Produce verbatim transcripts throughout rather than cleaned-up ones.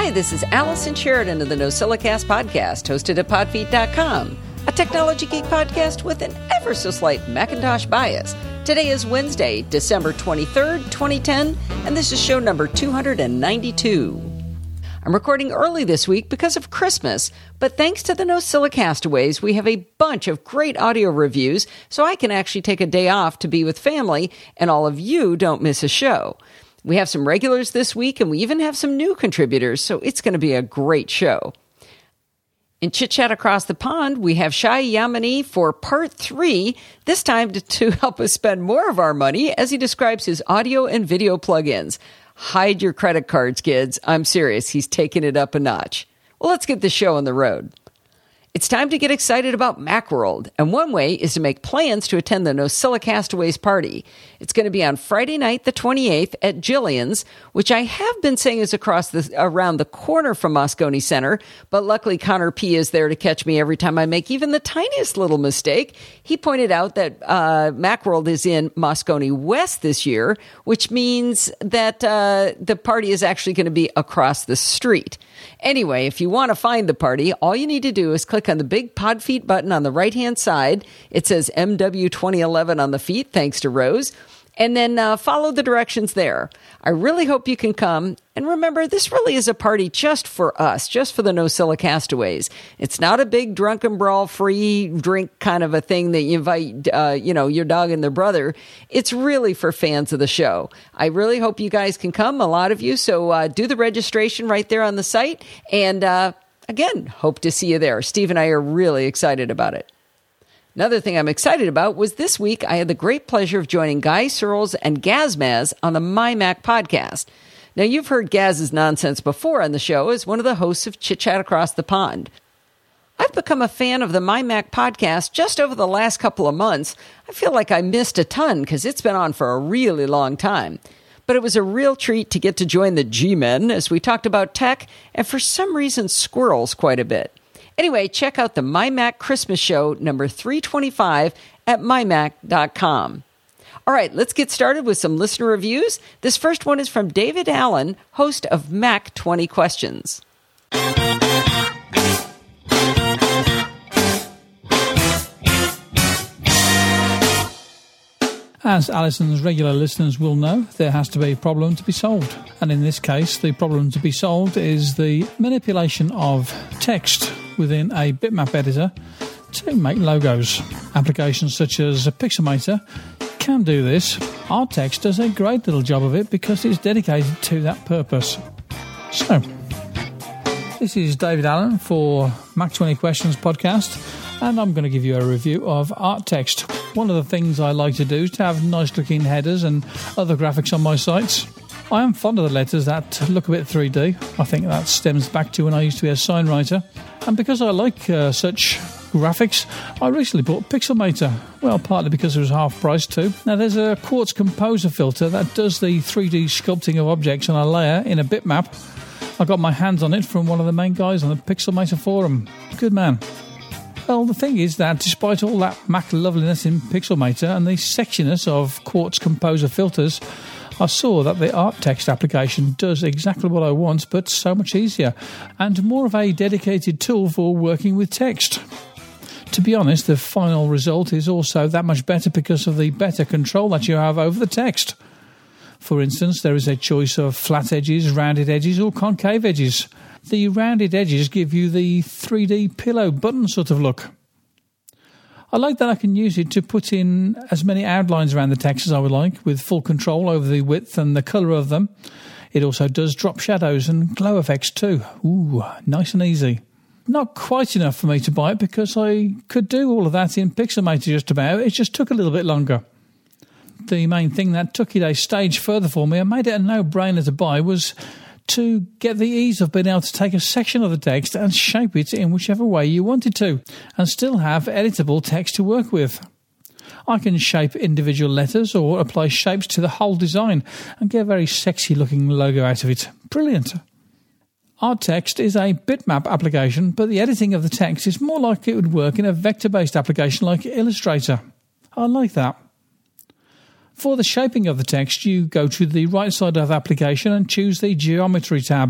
Hi, this is Allison Sheridan of the NosillaCast podcast, hosted at podfeet dot com, a technology geek podcast with an ever-so-slight Macintosh bias. Today is Wednesday, December twenty-third, twenty ten, and this is show number two hundred ninety-two. I'm recording early this week because of Christmas, but thanks to the NosillaCastaways, we have a bunch of great audio reviews, so I can actually take a day off to be with family, and all of you don't miss a show. We have some regulars this week, and we even have some new contributors, so it's going to be a great show. In Chit Chat Across the Pond, we have Shai Yamani for part three, this time to, to help us spend more of our money as he describes his audio and video plugins. Hide your credit cards, kids. I'm serious. He's taking it up a notch. Well, let's get the show on the road. It's time to get excited about Macworld, and one way is to make plans to attend the NosillaCastaways party. It's going to be on Friday night, the twenty-eighth, at Jillian's, which I have been saying is across the around the corner from Moscone Center, but luckily Connor P. is there to catch me every time I make even the tiniest little mistake. He pointed out that uh, Macworld is in Moscone West this year, which means that uh, the party is actually going to be across the street. Anyway, if you want to find the party, all you need to do is click on the big Podfeet button on the right-hand side. It says M W twenty eleven on the feet, thanks to Rose. And then uh, follow the directions there. I really hope you can come. And remember, this really is a party just for us, just for the NosillaCastaways. It's not a big drunken brawl, free drink kind of a thing that you invite, uh, you know, your dog and their brother. It's really for fans of the show. I really hope you guys can come, a lot of you. So uh, do the registration right there on the site. And uh, again, hope to see you there. Steve and I are really excited about it. Another thing I'm excited about was this week I had the great pleasure of joining Guy Searles and Gazmaz on the MyMac podcast. Now, you've heard Gaz's nonsense before on the show as one of the hosts of Chit Chat Across the Pond. I've become a fan of the MyMac podcast just over the last couple of months. I feel like I missed a ton because it's been on for a really long time. But it was a real treat to get to join the G-Men as we talked about tech and for some reason squirrels quite a bit. Anyway, check out the MyMac Christmas Show number three twenty-five at my mac dot com. All right, let's get started with some listener reviews. This first one is from David Allen, host of Mac twenty Questions. As Alison's regular listeners will know, there has to be a problem to be solved. And in this case, the problem to be solved is the manipulation of text within a bitmap editor to make logos. Applications such as Pixelmator can do this. Arttext does a great little job of it because it's dedicated to that purpose. So, this is David Allen for Mac twenty Questions podcast, and I'm going to give you a review of Arttext. One of the things I like to do is to have nice looking headers and other graphics on my sites. I am fond of the letters that look a bit three D. I think that stems back to when I used to be a sign writer. And because I like uh, such graphics, I recently bought Pixelmator. Well, partly because it was half price too. Now, there's a Quartz Composer filter that does the three D sculpting of objects on a layer in a bitmap. I got my hands on it from one of the main guys on the Pixelmator forum. Good man. Well, the thing is that despite all that Mac loveliness in Pixelmator and the sexiness of Quartz Composer filters, I saw that the Arttext application does exactly what I want, but so much easier, and more of a dedicated tool for working with text. To be honest, the final result is also that much better because of the better control that you have over the text. For instance, there is a choice of flat edges, rounded edges, or concave edges. The rounded edges give you the three D pillow button sort of look. I like that I can use it to put in as many outlines around the text as I would like, with full control over the width and the colour of them. It also does drop shadows and glow effects too. Ooh, nice and easy. Not quite enough for me to buy it because I could do all of that in Pixelmator just about. It just took a little bit longer. The main thing that took it a stage further for me and made it a no-brainer to buy was to get the ease of being able to take a section of the text and shape it in whichever way you wanted to, and still have editable text to work with. I can shape individual letters or apply shapes to the whole design and get a very sexy looking logo out of it. Brilliant. Arttext is a bitmap application, but the editing of the text is more like it would work in a vector-based application like Illustrator. I like that. For the shaping of the text, you go to the right side of the application and choose the Geometry tab.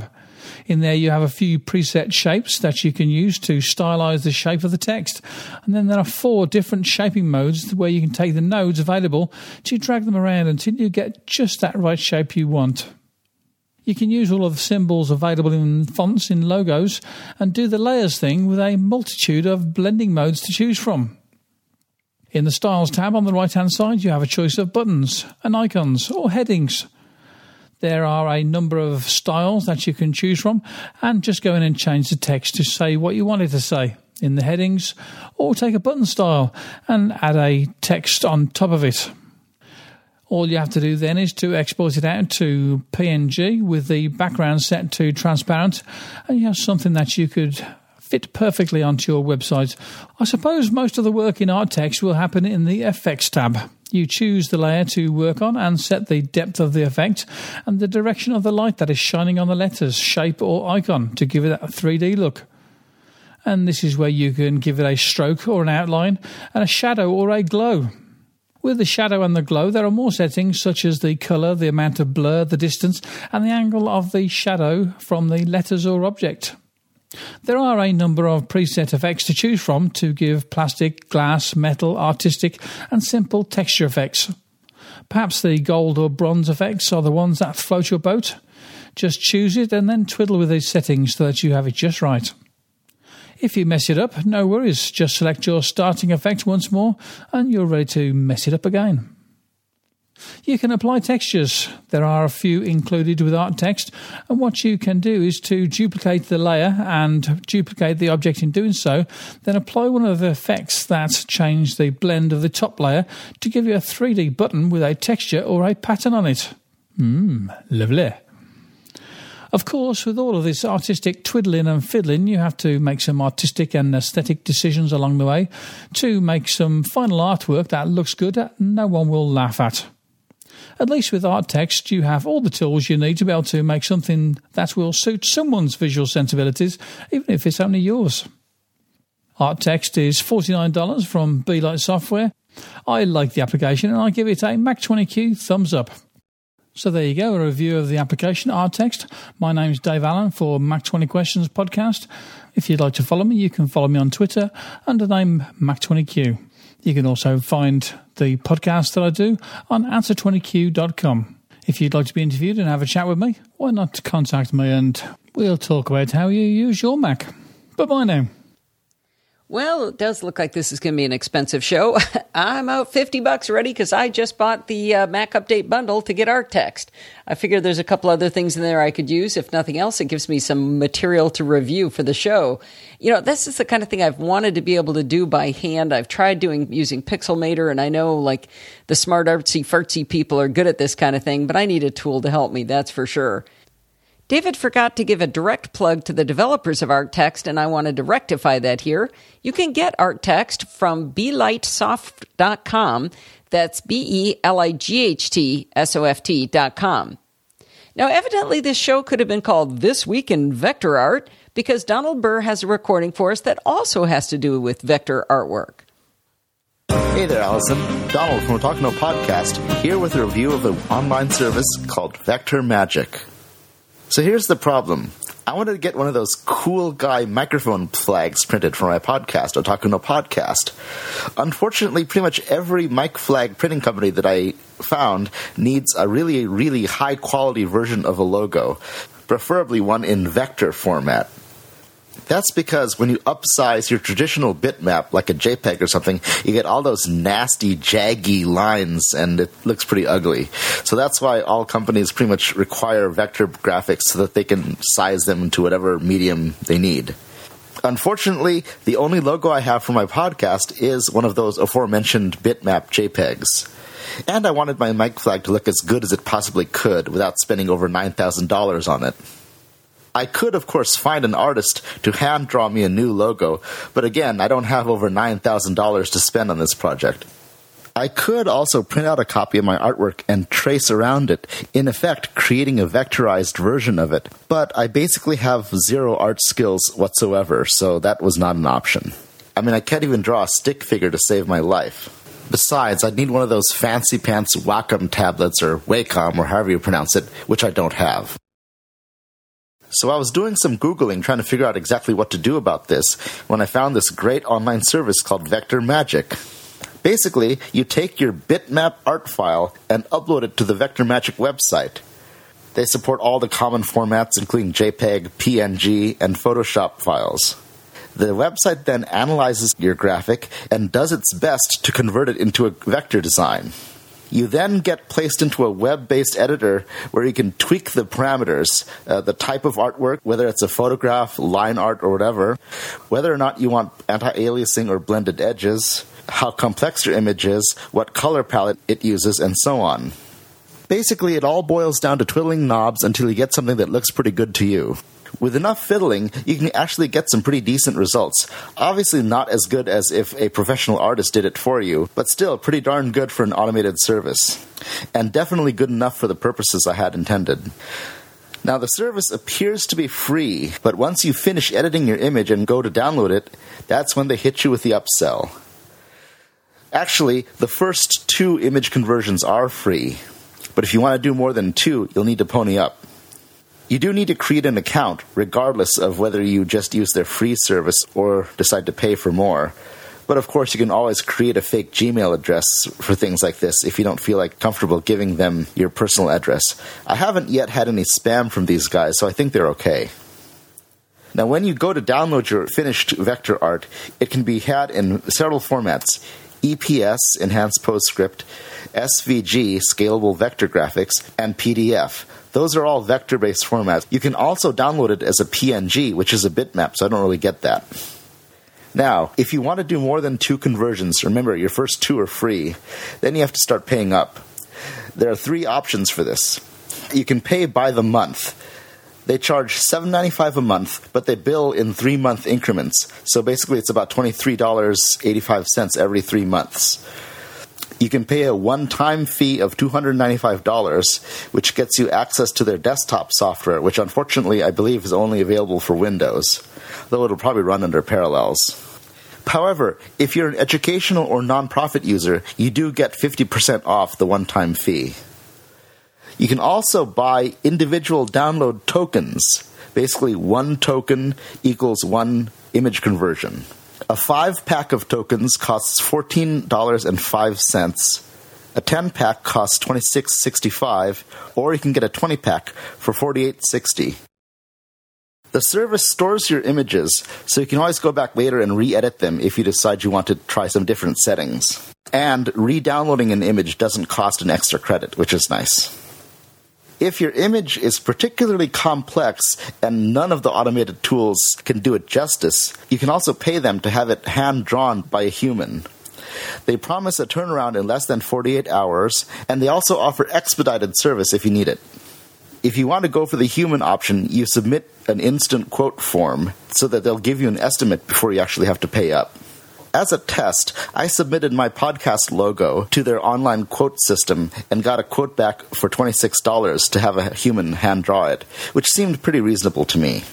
In there you have a few preset shapes that you can use to stylize the shape of the text. And then there are four different shaping modes where you can take the nodes available to drag them around until you get just that right shape you want. You can use all of the symbols available in fonts in logos and do the layers thing with a multitude of blending modes to choose from. In the Styles tab on the right-hand side, you have a choice of buttons and icons or headings. There are a number of styles that you can choose from, and just go in and change the text to say what you want it to say in the headings, or take a button style and add a text on top of it. All you have to do then is to export it out to P N G with the background set to transparent, and you have something that you could fit perfectly onto your website. I suppose most of the work in art text will happen in the Effects tab. You choose the layer to work on and set the depth of the effect and the direction of the light that is shining on the letters, shape or icon to give it a three D look. And this is where you can give it a stroke or an outline and a shadow or a glow. With the shadow and the glow, there are more settings such as the colour, the amount of blur, the distance, and the angle of the shadow from the letters or object. There are a number of preset effects to choose from to give plastic, glass, metal, artistic, and simple texture effects. Perhaps the gold or bronze effects are the ones that float your boat. Just choose it and then twiddle with these settings so that you have it just right. If you mess it up, no worries. Just select your starting effect once more and you're ready to mess it up again. You can apply textures. There are a few included with art text, and what you can do is to duplicate the layer and duplicate the object in doing so, then apply one of the effects that change the blend of the top layer to give you a three D button with a texture or a pattern on it. Mmm, lovely. Of course, with all of this artistic twiddling and fiddling, you have to make some artistic and aesthetic decisions along the way to make some final artwork that looks good that no one will laugh at. At least with art text, you have all the tools you need to be able to make something that will suit someone's visual sensibilities, even if it's only yours. Art text is forty-nine dollars from Beelight Software. I like the application and I give it a Mac twenty Q thumbs up. So there you go, a review of the application Art Text. My name's Dave Allen for Mac twenty Questions podcast. If you'd like to follow me, you can follow me on Twitter under the name Mac twenty Q. You can also find the podcast that I do on answer twenty q dot com. If you'd like to be interviewed and have a chat with me, why not contact me and we'll talk about how you use your Mac. Bye-bye now. Well, it does look like this is going to be an expensive show. I'm out fifty bucks already because I just bought the uh, Mac Update bundle to get art text. I figure there's a couple other things in there I could use. If nothing else, it gives me some material to review for the show. You know, this is the kind of thing I've wanted to be able to do by hand. I've tried doing using Pixelmator, and I know like the smart artsy fartsy people are good at this kind of thing, but I need a tool to help me, that's for sure. David forgot to give a direct plug to the developers of ArtText, and I wanted to rectify that here. You can get ArtText from belightsoft dot com. That's B E L I G H T S O F T dot com. Now, evidently, this show could have been called This Week in Vector Art because Donald Burr has a recording for us that also has to do with vector artwork. Hey there, Allison. Donald from We're Talking No Podcast, here with a review of an online service called Vector Magic. So here's the problem. I wanted to get one of those cool guy microphone flags printed for my podcast, Otaku no Podcast. Unfortunately, pretty much every mic flag printing company that I found needs a really, really high-quality version of a logo, preferably one in vector format. That's because when you upsize your traditional bitmap, like a JPEG or something, you get all those nasty, jaggy lines, and it looks pretty ugly. So that's why all companies pretty much require vector graphics so that they can size them into whatever medium they need. Unfortunately, the only logo I have for my podcast is one of those aforementioned bitmap JPEGs. And I wanted my mic flag to look as good as it possibly could without spending over nine thousand dollars on it. I could, of course, find an artist to hand draw me a new logo, but again, I don't have over nine thousand dollars to spend on this project. I could also print out a copy of my artwork and trace around it, in effect creating a vectorized version of it, but I basically have zero art skills whatsoever, so that was not an option. I mean, I can't even draw a stick figure to save my life. Besides, I'd need one of those fancy-pants Wacom tablets, or Wacom, or however you pronounce it, which I don't have. So I was doing some Googling trying to figure out exactly what to do about this when I found this great online service called Vector Magic. Basically, you take your bitmap art file and upload it to the Vector Magic website. They support all the common formats, including JPEG, P N G, and Photoshop files. The website then analyzes your graphic and does its best to convert it into a vector design. You then get placed into a web-based editor where you can tweak the parameters, uh, the type of artwork, whether it's a photograph, line art, or whatever, whether or not you want anti-aliasing or blended edges, how complex your image is, what color palette it uses, and so on. Basically, it all boils down to twiddling knobs until you get something that looks pretty good to you. With enough fiddling, you can actually get some pretty decent results. Obviously not as good as if a professional artist did it for you, but still pretty darn good for an automated service. And definitely good enough for the purposes I had intended. Now, the service appears to be free, but once you finish editing your image and go to download it, that's when they hit you with the upsell. Actually, the first two image conversions are free, but if you want to do more than two, you'll need to pony up. You do need to create an account, regardless of whether you just use their free service or decide to pay for more. But of course, you can always create a fake Gmail address for things like this if you don't feel like comfortable giving them your personal address. I haven't yet had any spam from these guys, so I think they're okay. Now, when you go to download your finished vector art, it can be had in several formats: E P S, Enhanced PostScript, S V G, Scalable Vector Graphics, and P D F. Those are all vector-based formats. You can also download it as a P N G, which is a bitmap, so I don't really get that. Now, if you want to do more than two conversions, remember, your first two are free, then you have to start paying up. There are three options for this. You can pay by the month. They charge seven dollars and ninety-five cents a month, but they bill in three-month increments. So basically, it's about twenty-three dollars and eighty-five cents every three months. You can pay a one-time fee of two hundred ninety-five dollars, which gets you access to their desktop software, which unfortunately I believe is only available for Windows, though it'll probably run under Parallels. However, if you're an educational or nonprofit user, you do get fifty percent off the one-time fee. You can also buy individual download tokens. Basically, one token equals one image conversion. A five-pack of tokens costs fourteen dollars and five cents. A ten-pack costs twenty-six dollars and sixty-five cents, or you can get a twenty-pack for forty-eight dollars and sixty cents. The service stores your images, so you can always go back later and re-edit them if you decide you want to try some different settings. And re-downloading an image doesn't cost an extra credit, which is nice. If your image is particularly complex and none of the automated tools can do it justice, you can also pay them to have it hand-drawn by a human. They promise a turnaround in less than forty-eight hours, and they also offer expedited service if you need it. If you want to go for the human option, you submit an instant quote form so that they'll give you an estimate before you actually have to pay up. As a test, I submitted my podcast logo to their online quote system and got a quote back for twenty-six dollars to have a human hand draw it, which seemed pretty reasonable to me.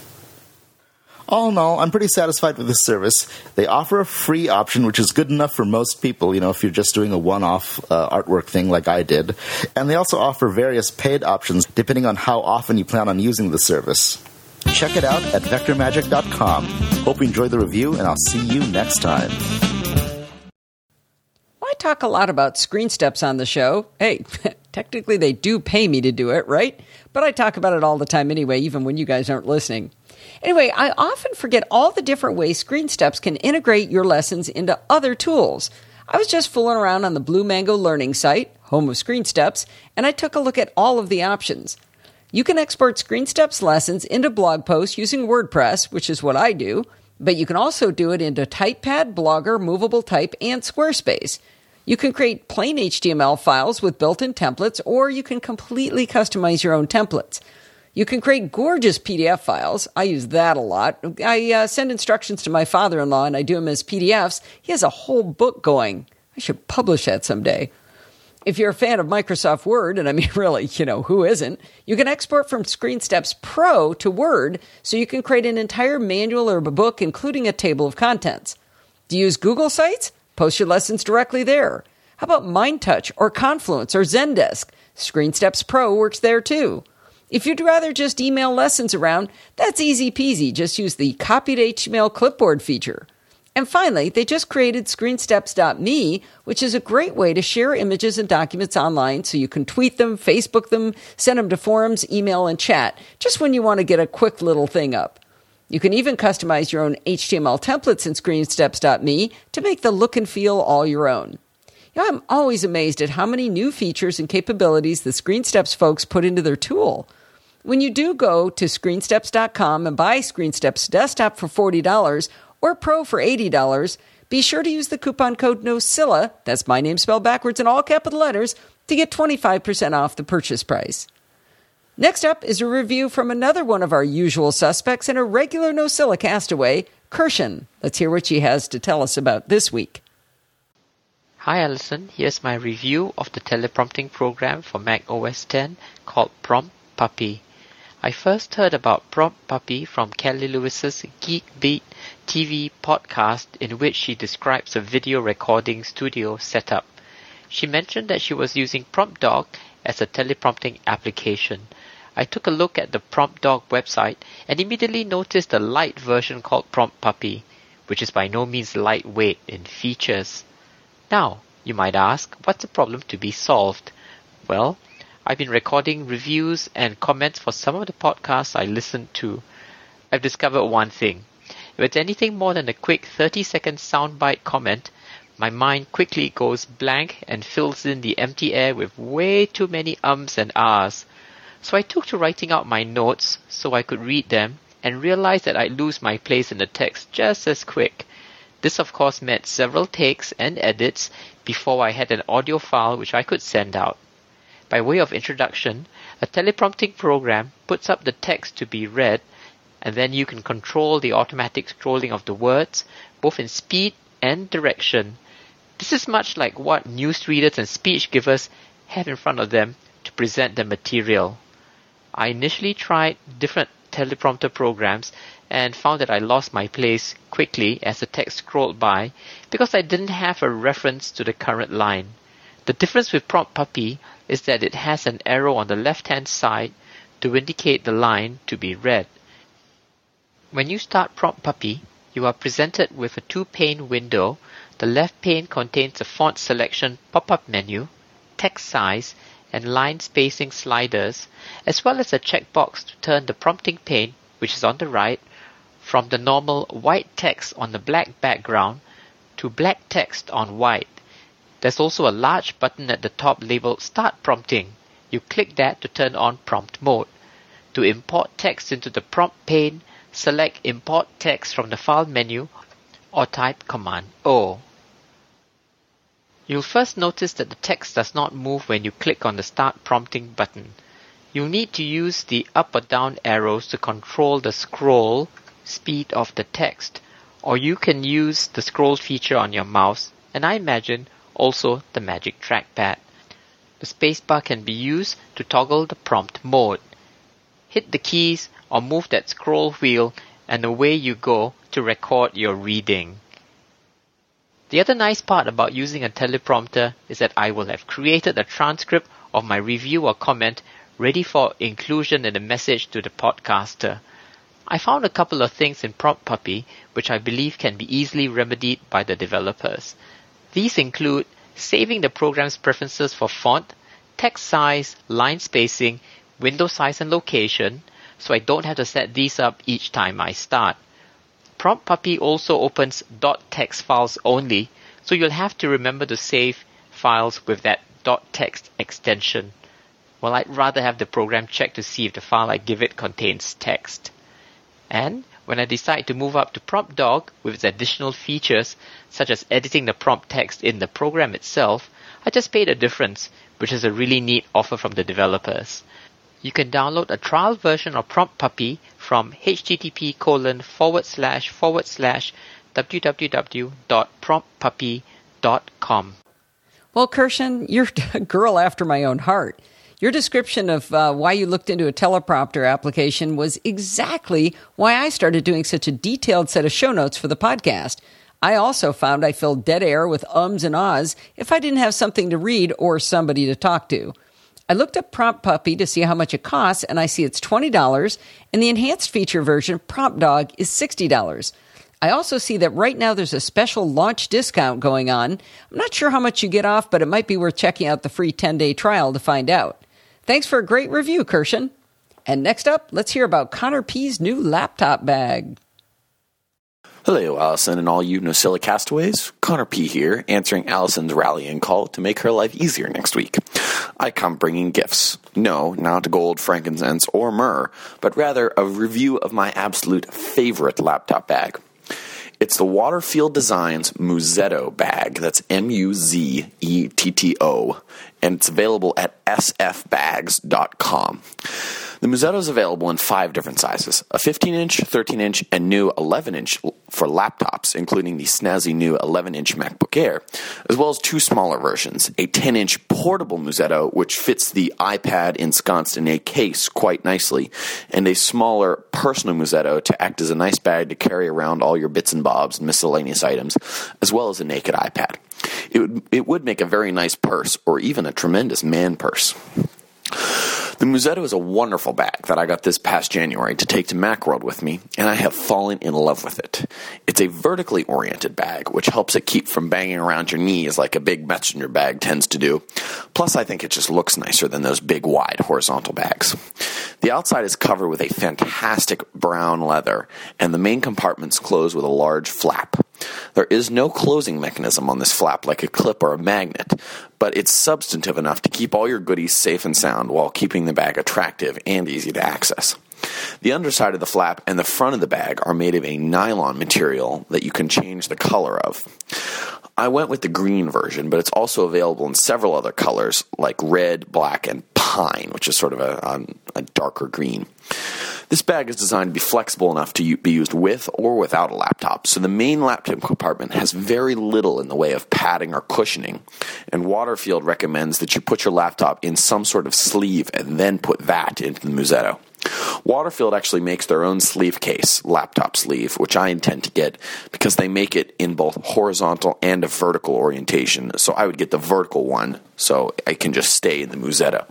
All in all, I'm pretty satisfied with this service. They offer a free option, which is good enough for most people, you know, if you're just doing a one-off uh, artwork thing like I did. And they also offer various paid options depending on how often you plan on using the service. Check it out at vector magic dot com. Hope you enjoyed the review, and I'll see you next time. I talk a lot about screen steps on the show. Hey, technically they do pay me to do it, right? But I talk about it all the time anyway, even when you guys aren't listening. Anyway, I often forget all the different ways Screen Steps can integrate your lessons into other tools. I was just fooling around on the Blue Mango Learning site, home of Screen Steps, and I took a look at all of the options. You can export Screen Steps lessons into blog posts using WordPress, which is what I do, but you can also do it into TypePad, Blogger, Movable Type, and Squarespace. You can create plain H T M L files with built-in templates, or you can completely customize your own templates. You can create gorgeous P D F files. I use that a lot. I uh, send instructions to my father-in-law, and I do them as P D Fs. He has a whole book going. I should publish that someday. If you're a fan of Microsoft Word, and I mean, really, you know, who isn't, you can export from Screen Steps Pro to Word, so you can create an entire manual or a book, including a table of contents. Do you use Google Sites? Post your lessons directly there. How about MindTouch or Confluence or Zendesk? Screen Steps Pro works there too. If you'd rather just email lessons around, that's easy peasy. Just use the copied H T M L clipboard feature. And finally, they just created screensteps dot me, which is a great way to share images and documents online so you can tweet them, Facebook them, send them to forums, email, and chat, just when you want to get a quick little thing up. You can even customize your own H T M L templates in screensteps dot me to make the look and feel all your own. You know, I'm always amazed at how many new features and capabilities the ScreenSteps folks put into their tool. When you do go to screensteps dot com and buy ScreenSteps Desktop for forty dollars or Pro for eighty dollars, be sure to use the coupon code NOCILLA, that's my name spelled backwards in all capital letters, to get twenty-five percent off the purchase price. Next up is a review from another one of our usual suspects and a regular NoCilla castaway, Kirshen. Let's hear what she has to tell us about this week. Hi Alison, here's my review of the teleprompting program for Mac O S X called Prompt Puppy. I first heard about Prompt Puppy from Kelly Lewis's Geek Beat T V podcast, in which she describes a video recording studio setup. She mentioned that she was using PromptDog as a teleprompting application. I took a look at the PromptDog website and immediately noticed a light version called Prompt Puppy, which is by no means lightweight in features. Now, you might ask, what's the problem to be solved? Well, I've been recording reviews and comments for some of the podcasts I listened to. I've discovered one thing. If it's anything more than a quick thirty-second soundbite comment, my mind quickly goes blank and fills in the empty air with way too many ums and ahs. So I took to writing out my notes so I could read them and realized that I'd lose my place in the text just as quick. This of course meant several takes and edits before I had an audio file which I could send out. By way of introduction, a teleprompting program puts up the text to be read, and then you can control the automatic scrolling of the words, both in speed and direction. This is much like what newsreaders and speech givers have in front of them to present their material. I initially tried different teleprompter programs and found that I lost my place quickly as the text scrolled by because I didn't have a reference to the current line. The difference with Prompt Puppy is that it has an arrow on the left-hand side to indicate the line to be read. When you start Prompt Puppy, you are presented with a two-pane window. The left pane contains a font selection pop-up menu, text size, and line spacing sliders, as well as a checkbox to turn the prompting pane, which is on the right, from the normal white text on the black background to black text on white. There's also a large button at the top labeled Start Prompting. You click that to turn on prompt mode. To import text into the prompt pane, select Import Text from the File menu or type Command O. You'll first notice that the text does not move when you click on the Start Prompting button. You'll need to use the up or down arrows to control the scroll speed of the text, or you can use the scroll feature on your mouse, and I imagine also the magic trackpad. The spacebar can be used to toggle the prompt mode. Hit the keys or move that scroll wheel and away you go to record your reading. The other nice part about using a teleprompter is that I will have created a transcript of my review or comment ready for inclusion in the message to the podcaster. I found a couple of things in Prompt Puppy which I believe can be easily remedied by the developers. These include saving the program's preferences for font, text size, line spacing, window size and location, so I don't have to set these up each time I start. Prompt Puppy also opens .text files only, so you'll have to remember to save files with that .text extension. Well, I'd rather have the program check to see if the file I give it contains text. And when I decide to move up to PromptDog with its additional features, such as editing the prompt text in the program itself, I just pay the difference, which is a really neat offer from the developers. You can download a trial version of Prompt Puppy from http colon forward slash forward slash www.promptpuppy.com. Well, Kirshen, you're a girl after my own heart. Your description of uh, why you looked into a teleprompter application was exactly why I started doing such a detailed set of show notes for the podcast. I also found I filled dead air with ums and ahs if I didn't have something to read or somebody to talk to. I looked up Prompt Puppy to see how much it costs, and I see it's twenty dollars, and the enhanced feature version, Prompt Dog, is sixty dollars. I also see that right now there's a special launch discount going on. I'm not sure how much you get off, but it might be worth checking out the free ten-day trial to find out. Thanks for a great review, Kirshen. And next up, let's hear about Connor P's new laptop bag. Hello, Allison and all you Nosilla castaways. Connor P. here, answering Allison's rallying call to make her life easier next week. I come bringing gifts. No, not gold, frankincense, or myrrh, but rather a review of my absolute favorite laptop bag. It's the Waterfield Designs Muzetto bag. That's M U Z E T T O. And it's available at s f bags dot com. The Muzetto is available in five different sizes, a fifteen inch, thirteen inch, and new eleven inch for laptops, including the snazzy new eleven inch MacBook Air, as well as two smaller versions, a ten inch portable Muzetto, which fits the iPad ensconced in a case quite nicely, and a smaller personal Muzetto to act as a nice bag to carry around all your bits and bobs and miscellaneous items, as well as a naked iPad. It would, it would make a very nice purse, or even a tremendous man purse. The Muzetto is a wonderful bag that I got this past January to take to Macworld with me, and I have fallen in love with it. It's a vertically oriented bag, which helps it keep from banging around your knees like a big messenger bag tends to do. Plus, I think it just looks nicer than those big, wide, horizontal bags. The outside is covered with a fantastic brown leather, and the main compartments close with a large flap. There is no closing mechanism on this flap like a clip or a magnet, but it's substantive enough to keep all your goodies safe and sound while keeping the bag attractive and easy to access. The underside of the flap and the front of the bag are made of a nylon material that you can change the color of. I went with the green version, but it's also available in several other colors like red, black, and pine, which is sort of a, a, a darker green. This bag is designed to be flexible enough to be used with or without a laptop, so the main laptop compartment has very little in the way of padding or cushioning, and Waterfield recommends that you put your laptop in some sort of sleeve and then put that into the Muzetto. Waterfield actually makes their own sleeve case, laptop sleeve, which I intend to get because they make it in both horizontal and a vertical orientation, so I would get the vertical one so I can just stay in the Muzetto.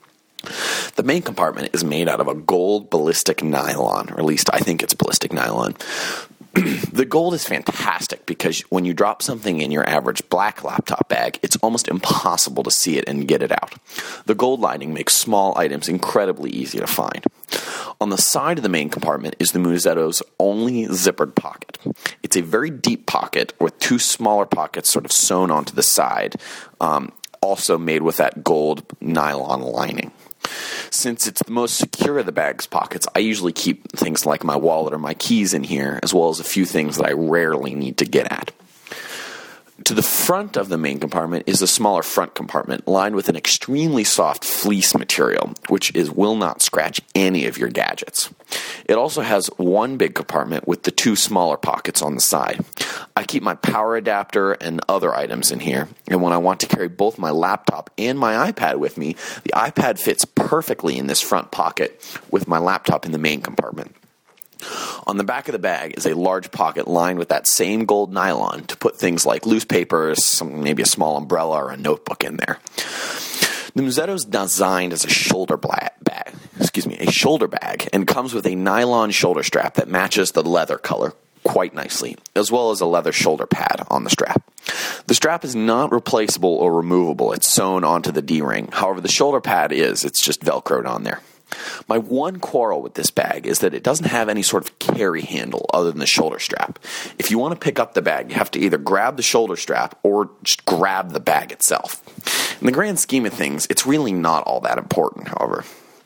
The main compartment is made out of a gold ballistic nylon, or at least I think it's ballistic nylon. The gold is fantastic because when you drop something in your average black laptop bag, it's almost impossible to see it and get it out. The gold lining makes small items incredibly easy to find. On the side of the main compartment is the Muzetto's only zippered pocket. It's a very deep pocket with two smaller pockets sort of sewn onto the side, um, also made with that gold nylon lining. Since it's the most secure of the bag's pockets, I usually keep things like my wallet or my keys in here, as well as a few things that I rarely need to get at. To the front of the main compartment is a smaller front compartment lined with an extremely soft fleece material, which is will not scratch any of your gadgets. It also has one big compartment with the two smaller pockets on the side. I keep my power adapter and other items in here, and when I want to carry both my laptop and my iPad with me, the iPad fits perfectly in this front pocket with my laptop in the main compartment. On the back of the bag is a large pocket lined with that same gold nylon to put things like loose papers, some, maybe a small umbrella or a notebook in there. The Muzetto is designed as a shoulder bag, excuse me, a shoulder bag, and comes with a nylon shoulder strap that matches the leather color quite nicely, as well as a leather shoulder pad on the strap. The strap is not replaceable or removable. It's sewn onto the D-ring. However, the shoulder pad is. It's just Velcroed on there. My one quarrel with this bag is that it doesn't have any sort of carry handle other than the shoulder strap. If you want to pick up the bag, you have to either grab the shoulder strap or just grab the bag itself. In the grand scheme of things, it's really not all that important, however.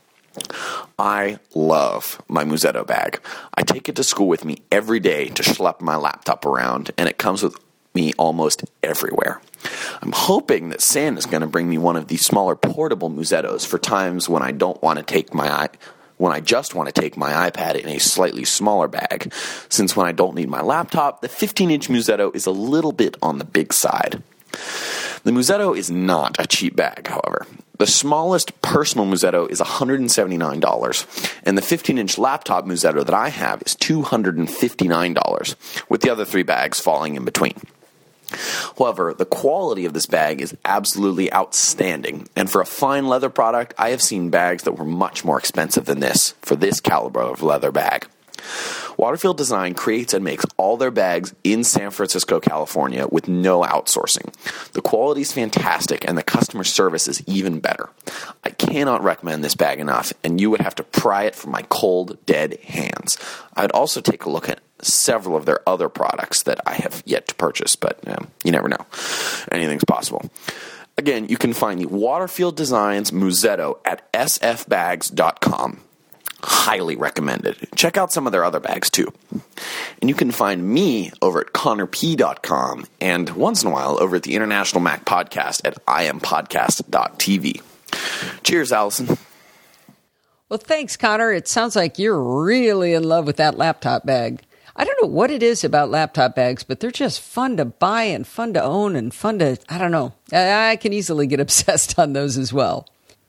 I love my Muzetto bag. I take it to school with me every day to schlep my laptop around, and it comes with me almost everywhere. I'm hoping that Sam is going to bring me one of these smaller portable Muzettos for times when I don't want to take my when I just want to take my iPad in a slightly smaller bag, since when I don't need my laptop, the fifteen inch Muzetto is a little bit on the big side. The Muzetto is not a cheap bag, however. The smallest personal Muzetto is one hundred seventy-nine dollars, and the fifteen inch laptop Muzetto that I have is two hundred fifty-nine dollars, with the other three bags falling in between. However, the quality of this bag is absolutely outstanding, and for a fine leather product, I have seen bags that were much more expensive than this for this caliber of leather bag. Waterfield Design creates and makes all their bags in San Francisco, California, with no outsourcing. The quality is fantastic, and the customer service is even better. I cannot recommend this bag enough, and you would have to pry it from my cold, dead hands. I'd also take a look at several of their other products that I have yet to purchase, but um, you never know. Anything's possible. Again, you can find the Waterfield Designs Musetto at s f bags dot com. Highly recommended. Check out some of their other bags too. And you can find me over at connor p dot com and once in a while over at the International Mac Podcast at i am podcast dot t v. Cheers, Allison. Well, thanks, Connor. It sounds like you're really in love with that laptop bag. I don't know what it is about laptop bags, but they're just fun to buy and fun to own and fun to, I don't know. I can easily get obsessed on those as well.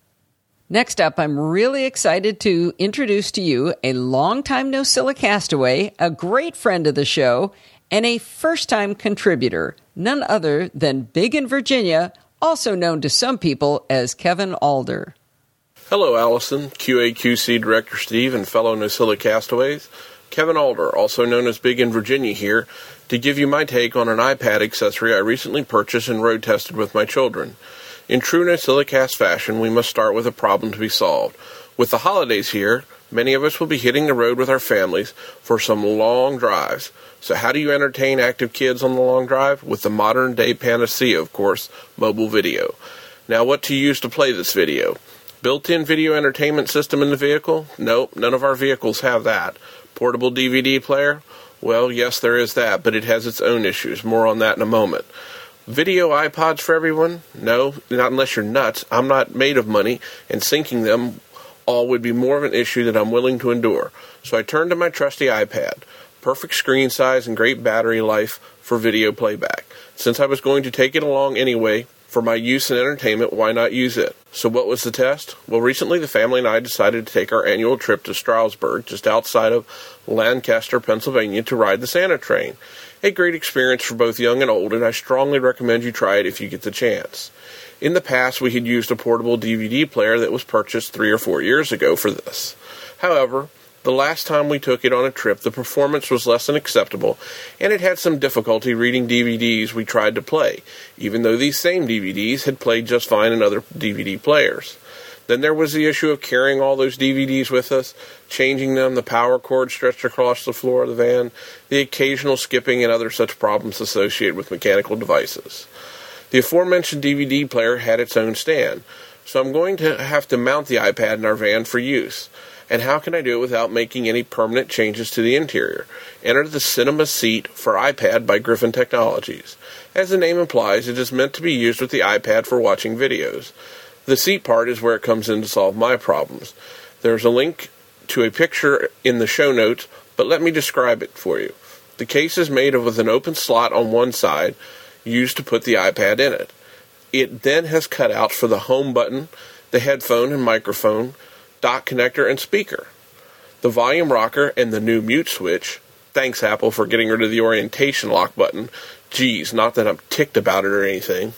Next up, I'm really excited to introduce to you a longtime NosillaCastaway, a great friend of the show, and a first-time contributor, none other than Big in Virginia, also known to some people as Kevin Alder. Hello, Allison, Q A Q C Director Steve, and fellow NosillaCastaways. Kevin Alder, also known as Big in Virginia here, to give you my take on an iPad accessory I recently purchased and road tested with my children. In true NosillaCast fashion, we must start with a problem to be solved. With the holidays here, many of us will be hitting the road with our families for some long drives. So how do you entertain active kids on the long drive? With the modern-day panacea, of course, mobile video. Now, what to use to play this video? Built-in video entertainment system in the vehicle? Nope, none of our vehicles have that. Portable D V D player? Well, yes, there is that, but it has its own issues. More on that in a moment. Video iPods for everyone? No, not unless you're nuts. I'm not made of money, and syncing them all would be more of an issue that I'm willing to endure. So I turned to my trusty iPad. Perfect screen size and great battery life for video playback. Since I was going to take it along anyway, for my use and entertainment, why not use it? So what was the test? Well, recently the family and I decided to take our annual trip to Stroudsburg, just outside of Lancaster, Pennsylvania, to ride the Santa train. A great experience for both young and old, and I strongly recommend you try it if you get the chance. In the past, we had used a portable D V D player that was purchased three or four years ago for this. However, the last time we took it on a trip, the performance was less than acceptable, and it had some difficulty reading D V Ds we tried to play, even though these same D V Ds had played just fine in other D V D players. Then there was the issue of carrying all those D V Ds with us, changing them, the power cord stretched across the floor of the van, the occasional skipping, and other such problems associated with mechanical devices. The aforementioned D V D player had its own stand, so I'm going to have to mount the iPad in our van for use. And how can I do it without making any permanent changes to the interior? Enter the Cinema Seat for iPad by Griffin Technologies. As the name implies, it is meant to be used with the iPad for watching videos. The seat part is where it comes in to solve my problems. There's a link to a picture in the show notes, but let me describe it for you. The case is made of with an open slot on one side, used to put the iPad in it. It then has cutouts for the home button, the headphone and microphone, dock connector, and speaker. The volume rocker and the new mute switch. Thanks, Apple, for getting rid of the orientation lock button. Geez, not that I'm ticked about it or anything.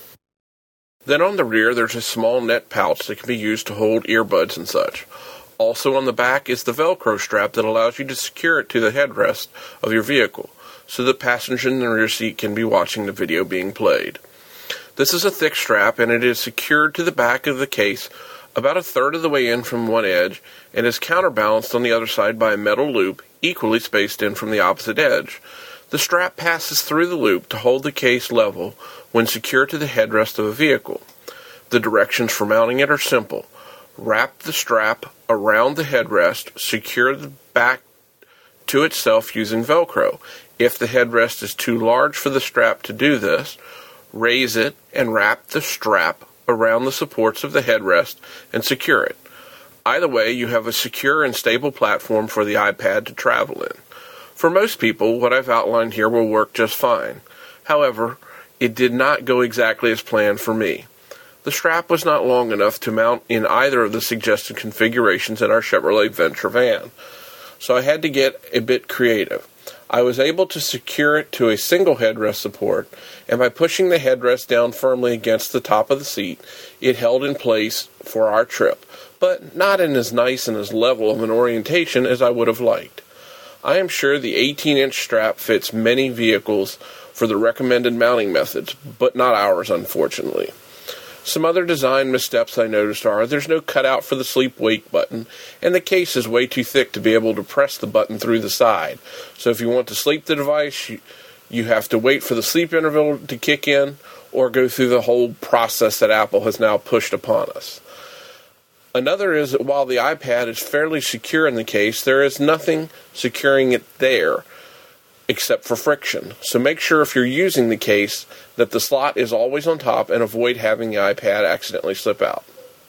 Then on the rear, there's a small net pouch that can be used to hold earbuds and such. Also on the back is the Velcro strap that allows you to secure it to the headrest of your vehicle, so the passenger in the rear seat can be watching the video being played. This is a thick strap, and it is secured to the back of the case about a third of the way in from one edge, and is counterbalanced on the other side by a metal loop, equally spaced in from the opposite edge. The strap passes through the loop to hold the case level when secured to the headrest of a vehicle. The directions for mounting it are simple. Wrap the strap around the headrest, secure the back to itself using Velcro. If the headrest is too large for the strap to do this, raise it and wrap the strap around the supports of the headrest and secure it. Either way, you have a secure and stable platform for the iPad to travel in. For most people, what I've outlined here will work just fine. However, it did not go exactly as planned for me. The strap was not long enough to mount in either of the suggested configurations in our Chevrolet Venture van, so I had to get a bit creative. I was able to secure it to a single headrest support, and by pushing the headrest down firmly against the top of the seat, it held in place for our trip, but not in as nice and as level of an orientation as I would have liked. I am sure the eighteen-inch strap fits many vehicles for the recommended mounting methods, but not ours, unfortunately. Some other design missteps I noticed are there's no cutout for the sleep-wake button, and the case is way too thick to be able to press the button through the side. So if you want to sleep the device, you, you have to wait for the sleep interval to kick in, or go through the whole process that Apple has now pushed upon us. Another is that while the iPad is fairly secure in the case, there is nothing securing it there except for friction. So make sure if you're using the case that the slot is always on top and avoid having the iPad accidentally slip out.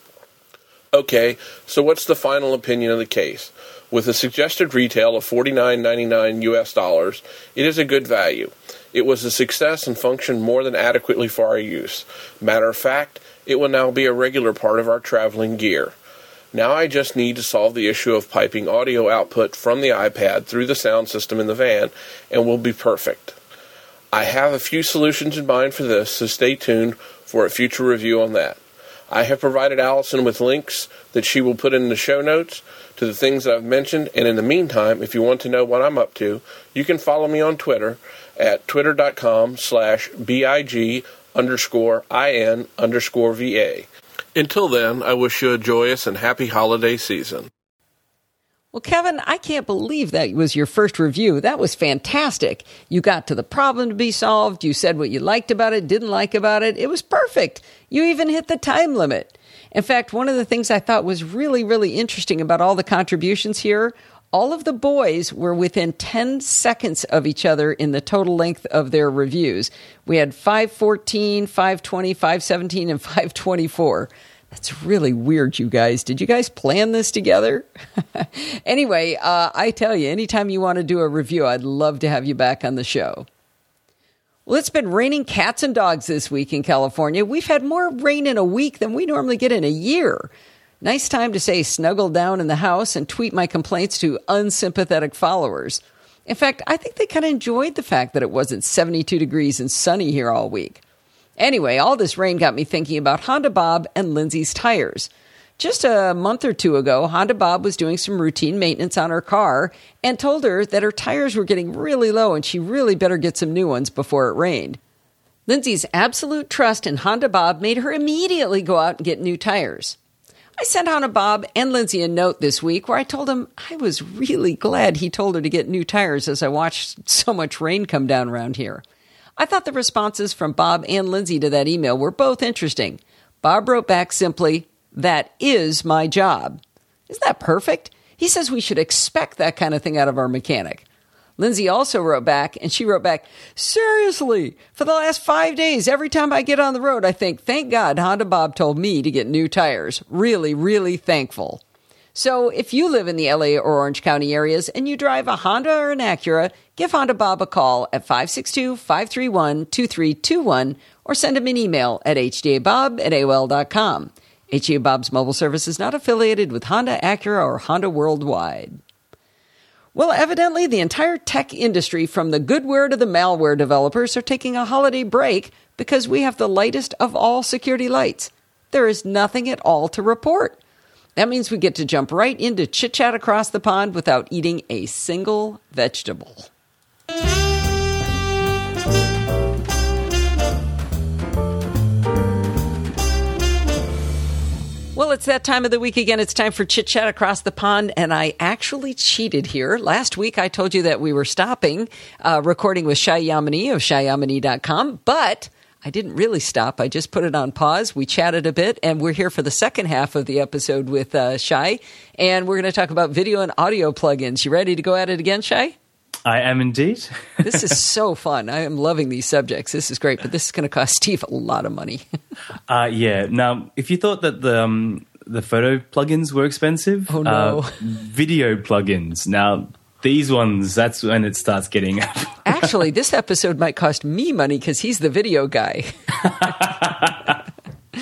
Okay, so what's the final opinion of the case? With a suggested retail of forty-nine ninety-nine U S dollars, it is a good value. It was a success and functioned more than adequately for our use. Matter of fact, it will now be a regular part of our traveling gear. Now I just need to solve the issue of piping audio output from the iPad through the sound system in the van, and we'll be perfect. I have a few solutions in mind for this, so stay tuned for a future review on that. I have provided Allison with links that she will put in the show notes to the things that I've mentioned, and in the meantime, if you want to know what I'm up to, you can follow me on Twitter at twitter.com slash big underscore in underscore va. Until then, I wish you a joyous and happy holiday season. Well, Kevin, I can't believe that was your first review. That was fantastic. You got to the problem to be solved. You said what you liked about it, didn't like about it. It was perfect. You even hit the time limit. In fact, one of the things I thought was really, really interesting about all the contributions here, all of the boys were within ten seconds of each other in the total length of their reviews. We had five fourteen, five twenty, five seventeen, and five twenty-four. That's really weird, you guys. Did you guys plan this together? Anyway, uh, I tell you, anytime you want to do a review, I'd love to have you back on the show. Well, it's been raining cats and dogs this week in California. We've had more rain in a week than we normally get in a year. Nice time to say snuggle down in the house and tweet my complaints to unsympathetic followers. In fact, I think they kind of enjoyed the fact that it wasn't seventy-two degrees and sunny here all week. Anyway, all this rain got me thinking about Honda Bob and Lindsay's tires. Just a month or two ago, Honda Bob was doing some routine maintenance on her car and told her that her tires were getting really low and she really better get some new ones before it rained. Lindsay's absolute trust in Honda Bob made her immediately go out and get new tires. I sent Honda Bob and Lindsay a note this week where I told him I was really glad he told her to get new tires as I watched so much rain come down around here. I thought the responses from Bob and Lindsay to that email were both interesting. Bob wrote back simply, "That is my job." Isn't that perfect? He says we should expect that kind of thing out of our mechanic. Lindsay also wrote back, and she wrote back, "Seriously, for the last five days, every time I get on the road, I think, thank God Honda Bob told me to get new tires. Really, really thankful." So if you live in the L A or Orange County areas and you drive a Honda or an Acura, give Honda Bob a call at five six two, five three one, two three two one or send him an email at h d a bob at a o l dot com. H D A Bob's mobile service is not affiliated with Honda, Acura, or Honda Worldwide. Well, evidently, the entire tech industry, from the goodware to the malware developers, are taking a holiday break because we have the lightest of all security lights. There is nothing at all to report. That means we get to jump right into chit-chat across the pond without eating a single vegetable. Well, it's that time of the week again. It's time for Chit Chat Across the Pond, and I actually cheated here. Last week, I told you that we were stopping uh, recording with Shai Yamini of shai yamini dot com, but I didn't really stop. I just put it on pause. We chatted a bit, and we're here for the second half of the episode with uh, Shai, and we're going to talk about video and audio plugins. You ready to go at it again, Shai? I am indeed. This is so fun. I am loving these subjects. This is great, but this is going to cost Steve a lot of money. uh, yeah. Now, if you thought that the um, the photo plugins were expensive, oh no, uh, video plugins. Now, these ones, that's when it starts getting up. Actually, this episode might cost me money because he's the video guy.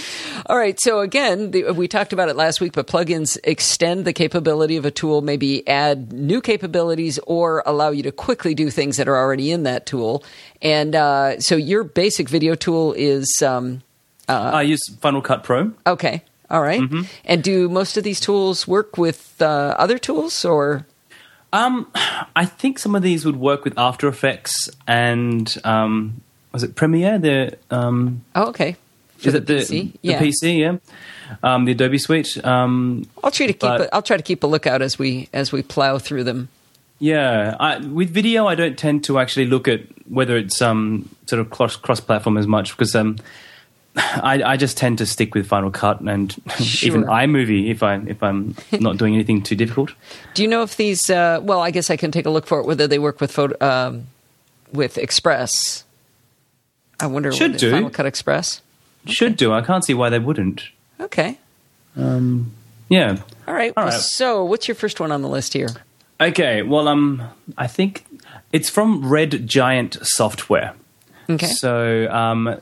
All right. So again, the, we talked about it last week, but plugins extend the capability of a tool, maybe add new capabilities or allow you to quickly do things that are already in that tool. And uh, so your basic video tool is... Um, uh, I use Final Cut Pro. Okay. All right. Mm-hmm. And do most of these tools work with uh, other tools or... Um, I think some of these would work with After Effects and um, was it Premiere? The um, oh, okay. For is the it the P C? The Yeah. P C? Yeah. Um, the Adobe Suite. Um, I'll try to keep. but, a, I'll try to keep a lookout as we as we plow through them. Yeah. I, with video, I don't tend to actually look at whether it's um, sort of cross cross platform as much because um, I, I just tend to stick with Final Cut and Sure. even iMovie if I if I'm not doing anything too difficult. Do you know if these? Uh, well, I guess I can take a look for it. Whether they work with photo um, with Express. I wonder. Should what do. Final Cut Express. Should do. I can't see why they wouldn't. Okay. Um, yeah. All right. All Well, right. so, what's your first one on the list here? Okay. Well, um, I think it's from Red Giant Software. Okay. So, um,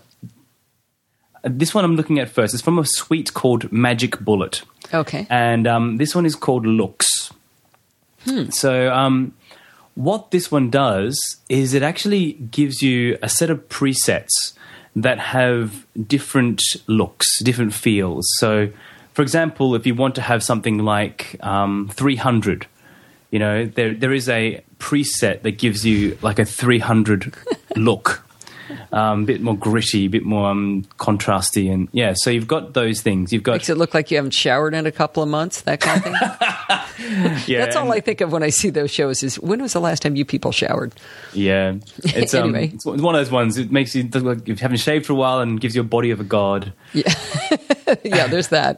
this one I'm looking at first. It's from a suite called Magic Bullet. Okay. And um, this one is called Looks. Hmm. So, um, what this one does is it actually gives you a set of presets that have different looks, different feels. So, for example, if you want to have something like um, three hundred, you know, there there is a preset that gives you like a three hundred look. Um, a bit more gritty, a bit more um, contrasty, and yeah. So you've got those things. You've got Makes it look like you haven't showered in a couple of months. That kind of thing. yeah, That's all and- I think of when I see those shows. Is when was the last time you people showered? Yeah, it's um, Anyway. it's one of those ones. It makes you look like you haven't shaved for a while and gives you a body of a god. Yeah, yeah. There's that.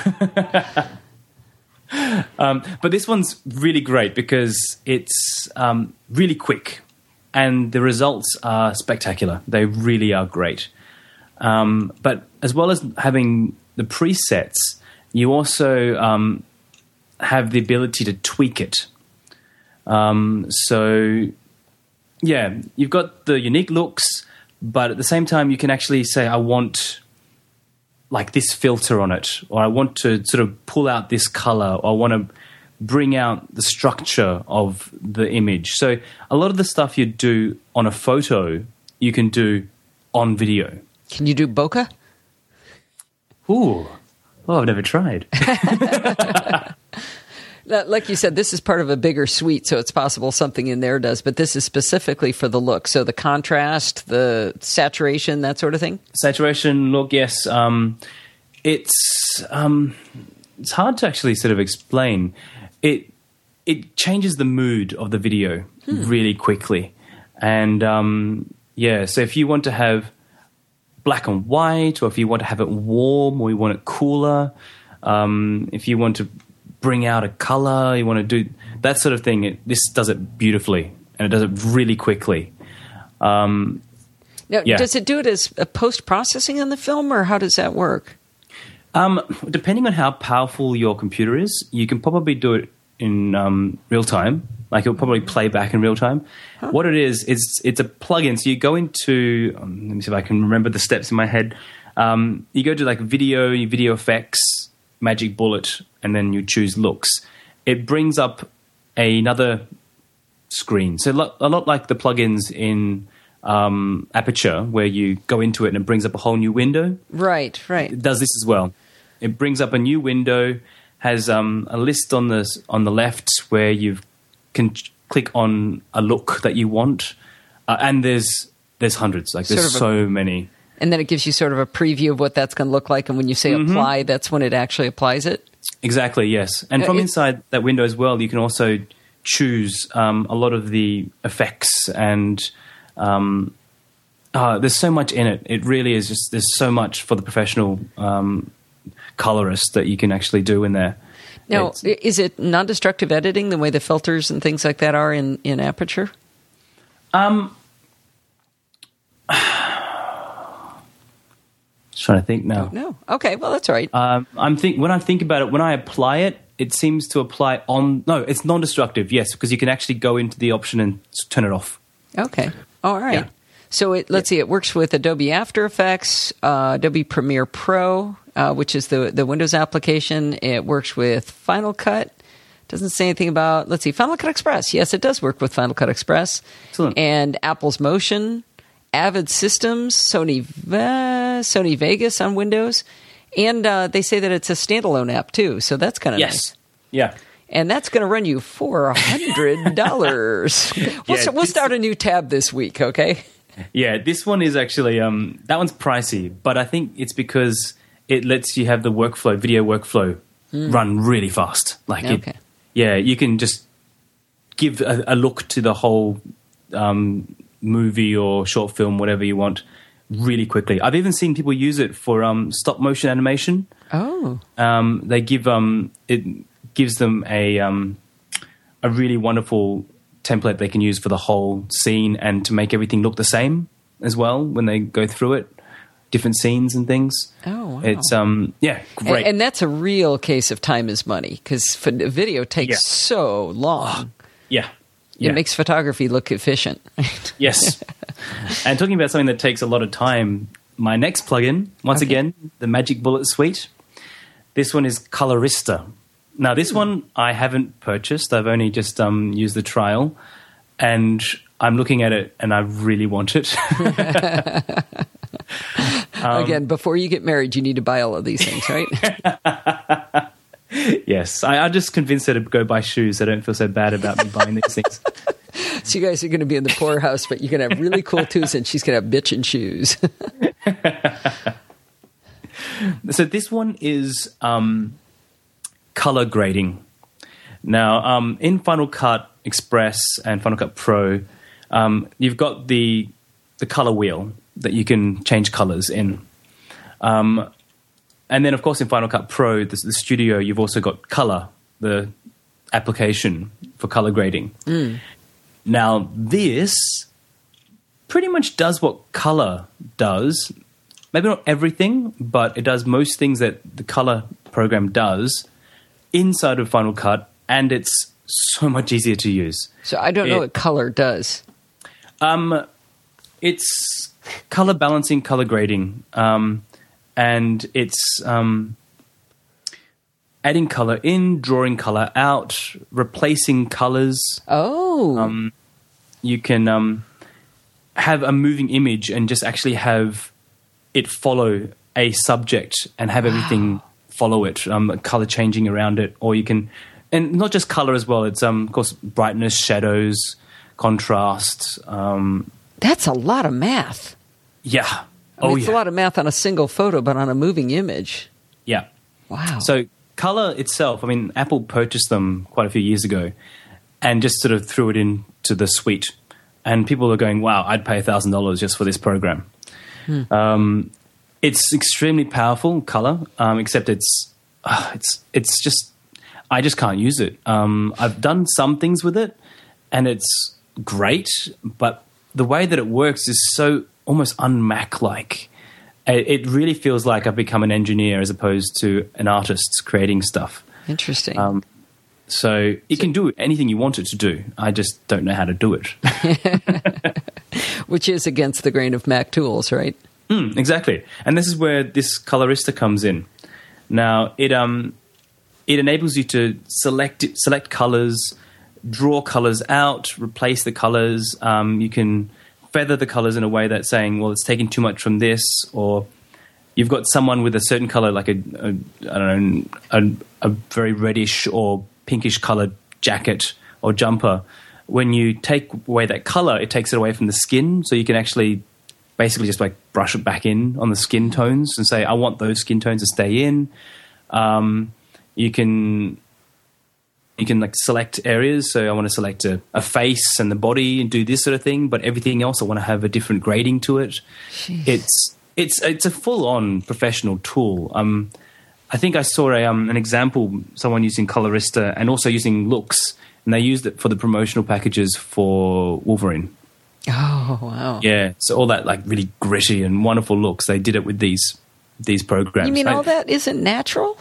Um, but this one's really great because it's um, really quick, and the results are spectacular. They really are great. Um, but as well as having the presets, you also um, have the ability to tweak it. Um, so, yeah, you've got the unique looks, but at the same time, you can actually say, I want like this filter on it, or I want to sort of pull out this color, or I want to bring out the structure of the image. So a lot of the stuff you do on a photo, you can do on video. Can you do bokeh? Ooh. Oh, I've never tried. Like you said, this is part of a bigger suite, so it's possible something in there does, but this is specifically for the look. So the contrast, the saturation, that sort of thing? Saturation, look, yes. Um, it's um, it's hard to actually sort of explain. It it changes the mood of the video hmm. really quickly. And um, yeah, so if you want to have black and white, or if you want to have it warm, or you want it cooler, um, if you want to bring out a color, you want to do that sort of thing, it, this does it beautifully, and it does it really quickly. Um, now, yeah. Does it do it as a post-processing on the film, or how does that work? Um, depending on how powerful your computer is, you can probably do it in um, real time. Like, it'll probably play back in real time. Huh. What it is, it's, it's a plugin. So you go into, um, let me see if I can remember the steps in my head. Um, you go to like video, video effects, Magic Bullet, and then you choose looks. It brings up another screen. So lo- a lot like the plugins in um, Aperture, where you go into it and it brings up a whole new window. Right, right. It does this as well. It brings up a new window, has um, a list on the on the left where you can ch- click on a look that you want, uh, and there's there's hundreds. Like there's Sort of a- so many. And then it gives you sort of a preview of what that's going to look like, and when you say Mm-hmm. apply, that's when it actually applies it? Exactly, yes. And Uh, from it- inside that window as well, you can also choose um, a lot of the effects, and um, uh, there's so much in it. It really is just, there's so much for the professional um, colorist that you can actually do in there. Now, It's- is it non-destructive editing, the way the filters and things like that are in, in Aperture? Um, just trying to think now. No. Okay, well, that's all right. Um, I'm think when I think about it, when I apply it, it seems to apply on. No, it's non-destructive. Yes, because you can actually go into the option and s- turn it off. Okay. All right. Yeah. So it, let's see, it works with Adobe After Effects, uh, Adobe Premiere Pro, uh, which is the the Windows application. It works with Final Cut. Doesn't say anything about, let's see, Final Cut Express. Yes, it does work with Final Cut Express. Excellent. And Apple's Motion, Avid Systems, Sony Ve- Sony Vegas on Windows. And uh, they say that it's a standalone app, too. So that's kind of Yes. nice. Yeah. And that's going to run you four hundred dollars. we'll, Yeah, st- we'll this- start a new tab this week, okay? Yeah, this one is actually, um, that one's pricey, but I think it's because it lets you have the workflow, video workflow, run really fast. Like, Okay. it, yeah, you can just give a, a look to the whole um, movie or short film, whatever you want, really quickly. I've even seen people use it for um, stop motion animation. Oh. Um, they give um, it gives them a um, a really wonderful template they can use for the whole scene and to make everything look the same as well when they go through it, different scenes and things. Oh, wow. It's um, yeah, And, great. and that's a real case of time is money because video takes Yeah. so long. yeah, yeah, It makes photography look efficient. yes. And talking about something that takes a lot of time, my next plugin, once Okay. again, the Magic Bullet Suite. This one is Colorista. Now, this one I haven't purchased. I've only just um, used the trial, and I'm looking at it, and I really want it. Um, Again, before you get married, you need to buy all of these things, right? Yes, I, I just convinced her to go buy shoes. I don't feel so bad about me buying these things. So you guys are going to be in the poorhouse, but you're going to have really cool tools, and she's going to have bitchin' shoes. So this one is um, color grading. Now, um, in Final Cut Express and Final Cut Pro, um, you've got the the color wheel that you can change colors in. Um, and then, of course, in Final Cut Pro, the, the studio, you've also got color, the application for color grading. Now, this pretty much does what color does. Maybe not everything, but it does most things that the color program does inside of Final Cut, and it's so much easier to use. So I don't know It- what color does. Um, it's color balancing, color grading, um, and it's um, adding color in, drawing color out, replacing colors. Oh. Um, you can um, have a moving image and just actually have it follow a subject and have everything follow it, um, color changing around it. Or you can, and not just color as well, it's, um, of course, brightness, shadows, contrast. Um, That's a lot of math. yeah. I mean, oh, it's yeah. a lot of math on a single photo, but on a moving image. Yeah. Wow. So color itself, I mean, Apple purchased them quite a few years ago and just sort of threw it into the suite. And people are going, wow, I'd pay one thousand dollars just for this program. Um, it's extremely powerful color, um, except it's, uh, it's, it's just, I just can't use it. Um, I've done some things with it and it's great, but the way that it works is so almost un-Mac-like. It, it really feels like I've become an engineer as opposed to an artist creating stuff. Interesting. Um, so it can do anything you want it to do. I just don't know how to do it. Which is against the grain of Mac tools, right? Mm, exactly. And this is where this Colorista comes in. Now, it um, it enables you to select select colors, draw colors out, replace the colors. Um, you can feather the colors in a way that's saying, well, it's taking too much from this, or you've got someone with a certain color, like a, a I don't know, a, a very reddish or pinkish colored jacket or jumper. When you take away that color, it takes it away from the skin, so you can actually basically just like brush it back in on the skin tones and say, I want those skin tones to stay in. Um, you can you can like select areas. So I want to select a, a face and the body and do this sort of thing, but everything else I want to have a different grading to it. Jeez. It's it's it's a full on professional tool. Um, I think I saw a um, an example, someone using Colorista and also using Looks, and they used it for the promotional packages for Wolverine. Oh, wow. Yeah, so all that like really gritty and wonderful looks, they did it with these these programs. You mean I- all that isn't natural?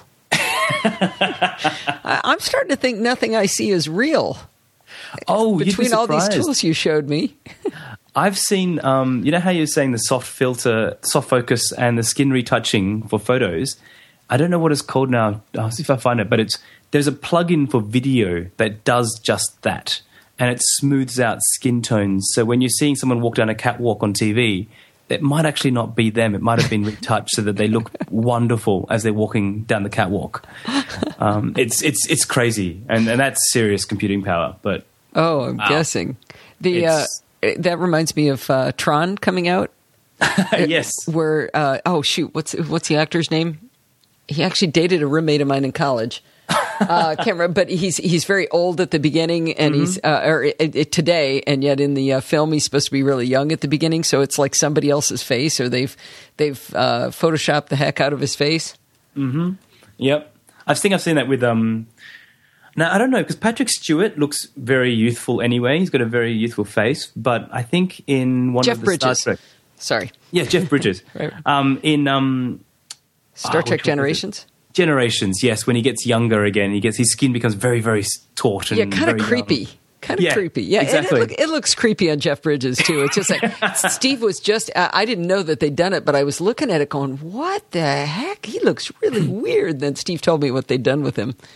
I, I'm starting to think nothing I see is real. Oh, you'd be Between all these surprised. tools you showed me. I've seen, um, you know how you're saying the soft filter, soft focus, and the skin retouching for photos. I don't know what it's called now. I'll see if I find it. But it's there's a plugin for video that does just that. And it smooths out skin tones. So when you're seeing someone walk down a catwalk on T V, it might actually not be them. It might have been retouched so that they look wonderful as they're walking down the catwalk. Um, it's it's it's crazy, and, and that's serious computing power. But oh, I'm wow. guessing the uh, that reminds me of uh, Tron coming out. Yes, where uh, oh shoot, what's what's the actor's name? He actually dated a roommate of mine in college. uh, can't remember, but he's he's very old at the beginning, and mm-hmm. he's uh, or it, it, today, and yet in the uh, film he's supposed to be really young at the beginning. So it's like somebody else's face, or they've they've uh, photoshopped the heck out of his face. Mm-hmm. Yep, I think I've seen that with um. Now I don't know because Patrick Stewart looks very youthful anyway. He's got a very youthful face, but I think in one Jeff of the Bridges. Star Trek, sorry, yeah, Jeff Bridges, right. um, in um, Star oh, Trek Generations. Generations, yes. When he gets younger again, he gets his skin becomes very, very taut and yeah, kind of creepy. Young. Kind of yeah, creepy. Yeah, exactly. And it, look, it looks creepy on Jeff Bridges too. It's just like Steve was just. Uh, I didn't know that they'd done it, but I was looking at it, going, "What the heck? He looks really weird." Then Steve told me what they'd done with him.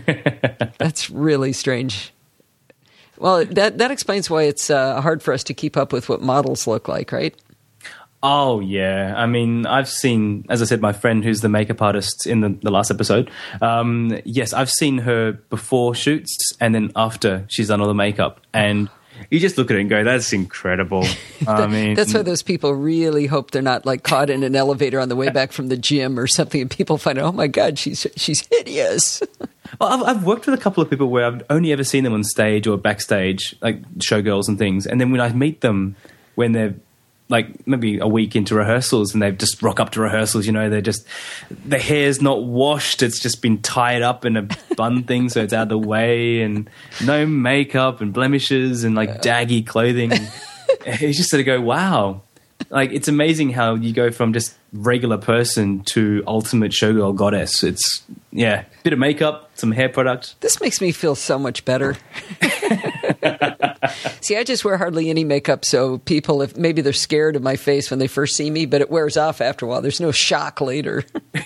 That's really strange. Well, that that explains why it's uh, hard for us to keep up with what models look like, right? Oh, yeah. I mean, I've seen, as I said, my friend who's the makeup artist in the, the last episode. Um, yes, I've seen her before shoots and then after she's done all the makeup. And you just look at it and go, that's incredible. I mean, that's why those people really hope they're not like caught in an elevator on the way back from the gym or something. And people find out, oh, my God, she's she's hideous. Well, I've, I've worked with a couple of people where I've only ever seen them on stage or backstage, like showgirls and things. And then when I meet them when they're like maybe a week into rehearsals and they just rock up to rehearsals, you know, they're just, the hair's not washed. It's just been tied up in a bun thing. So it's out of the way and no makeup and blemishes and like daggy clothing. You just sort of go, wow. Like it's amazing how you go from just regular person to ultimate showgirl goddess. It's, yeah, bit of makeup, some hair product. This makes me feel so much better. See, I just wear hardly any makeup, so people, if maybe they're scared of my face when they first see me, but it wears off after a while. There's no shock later.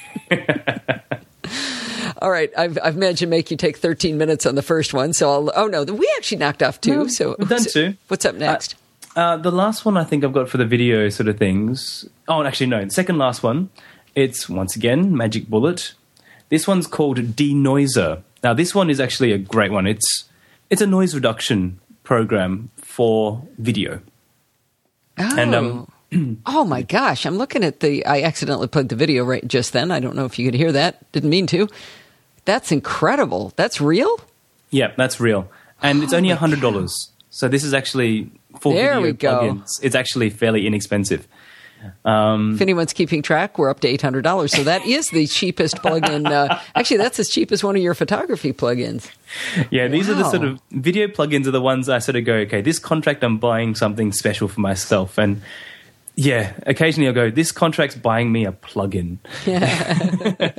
All right, I've, I've managed to make you take thirteen minutes on the first one, so I'll, oh no, we actually knocked off two. No, so we've done two. What's up next? Uh, uh, the last one I think I've got for the video sort of things. Oh, actually, no, the second last one. It's, once again, Magic Bullet. This one's called Denoiser. Now, this one is actually a great one. It's it's a noise reduction program for video. Oh. And, um, oh, my gosh. I'm looking at the... I accidentally plugged the video right just then. I don't know if you could hear that. Didn't mean to. That's incredible. That's real? Yeah, that's real. And oh it's only one hundred dollars. So this is actually, for there video we go. plugins, it's actually fairly inexpensive. Um, if anyone's keeping track, we're up to eight hundred dollars. So that is the cheapest plugin. Uh, actually, that's as cheap as one of your photography plugins. Yeah, these wow. are the sort of video plugins are the ones I sort of go, okay, this contract I'm buying something special for myself. And yeah, occasionally I'll go, this contract's buying me a plugin. Yeah.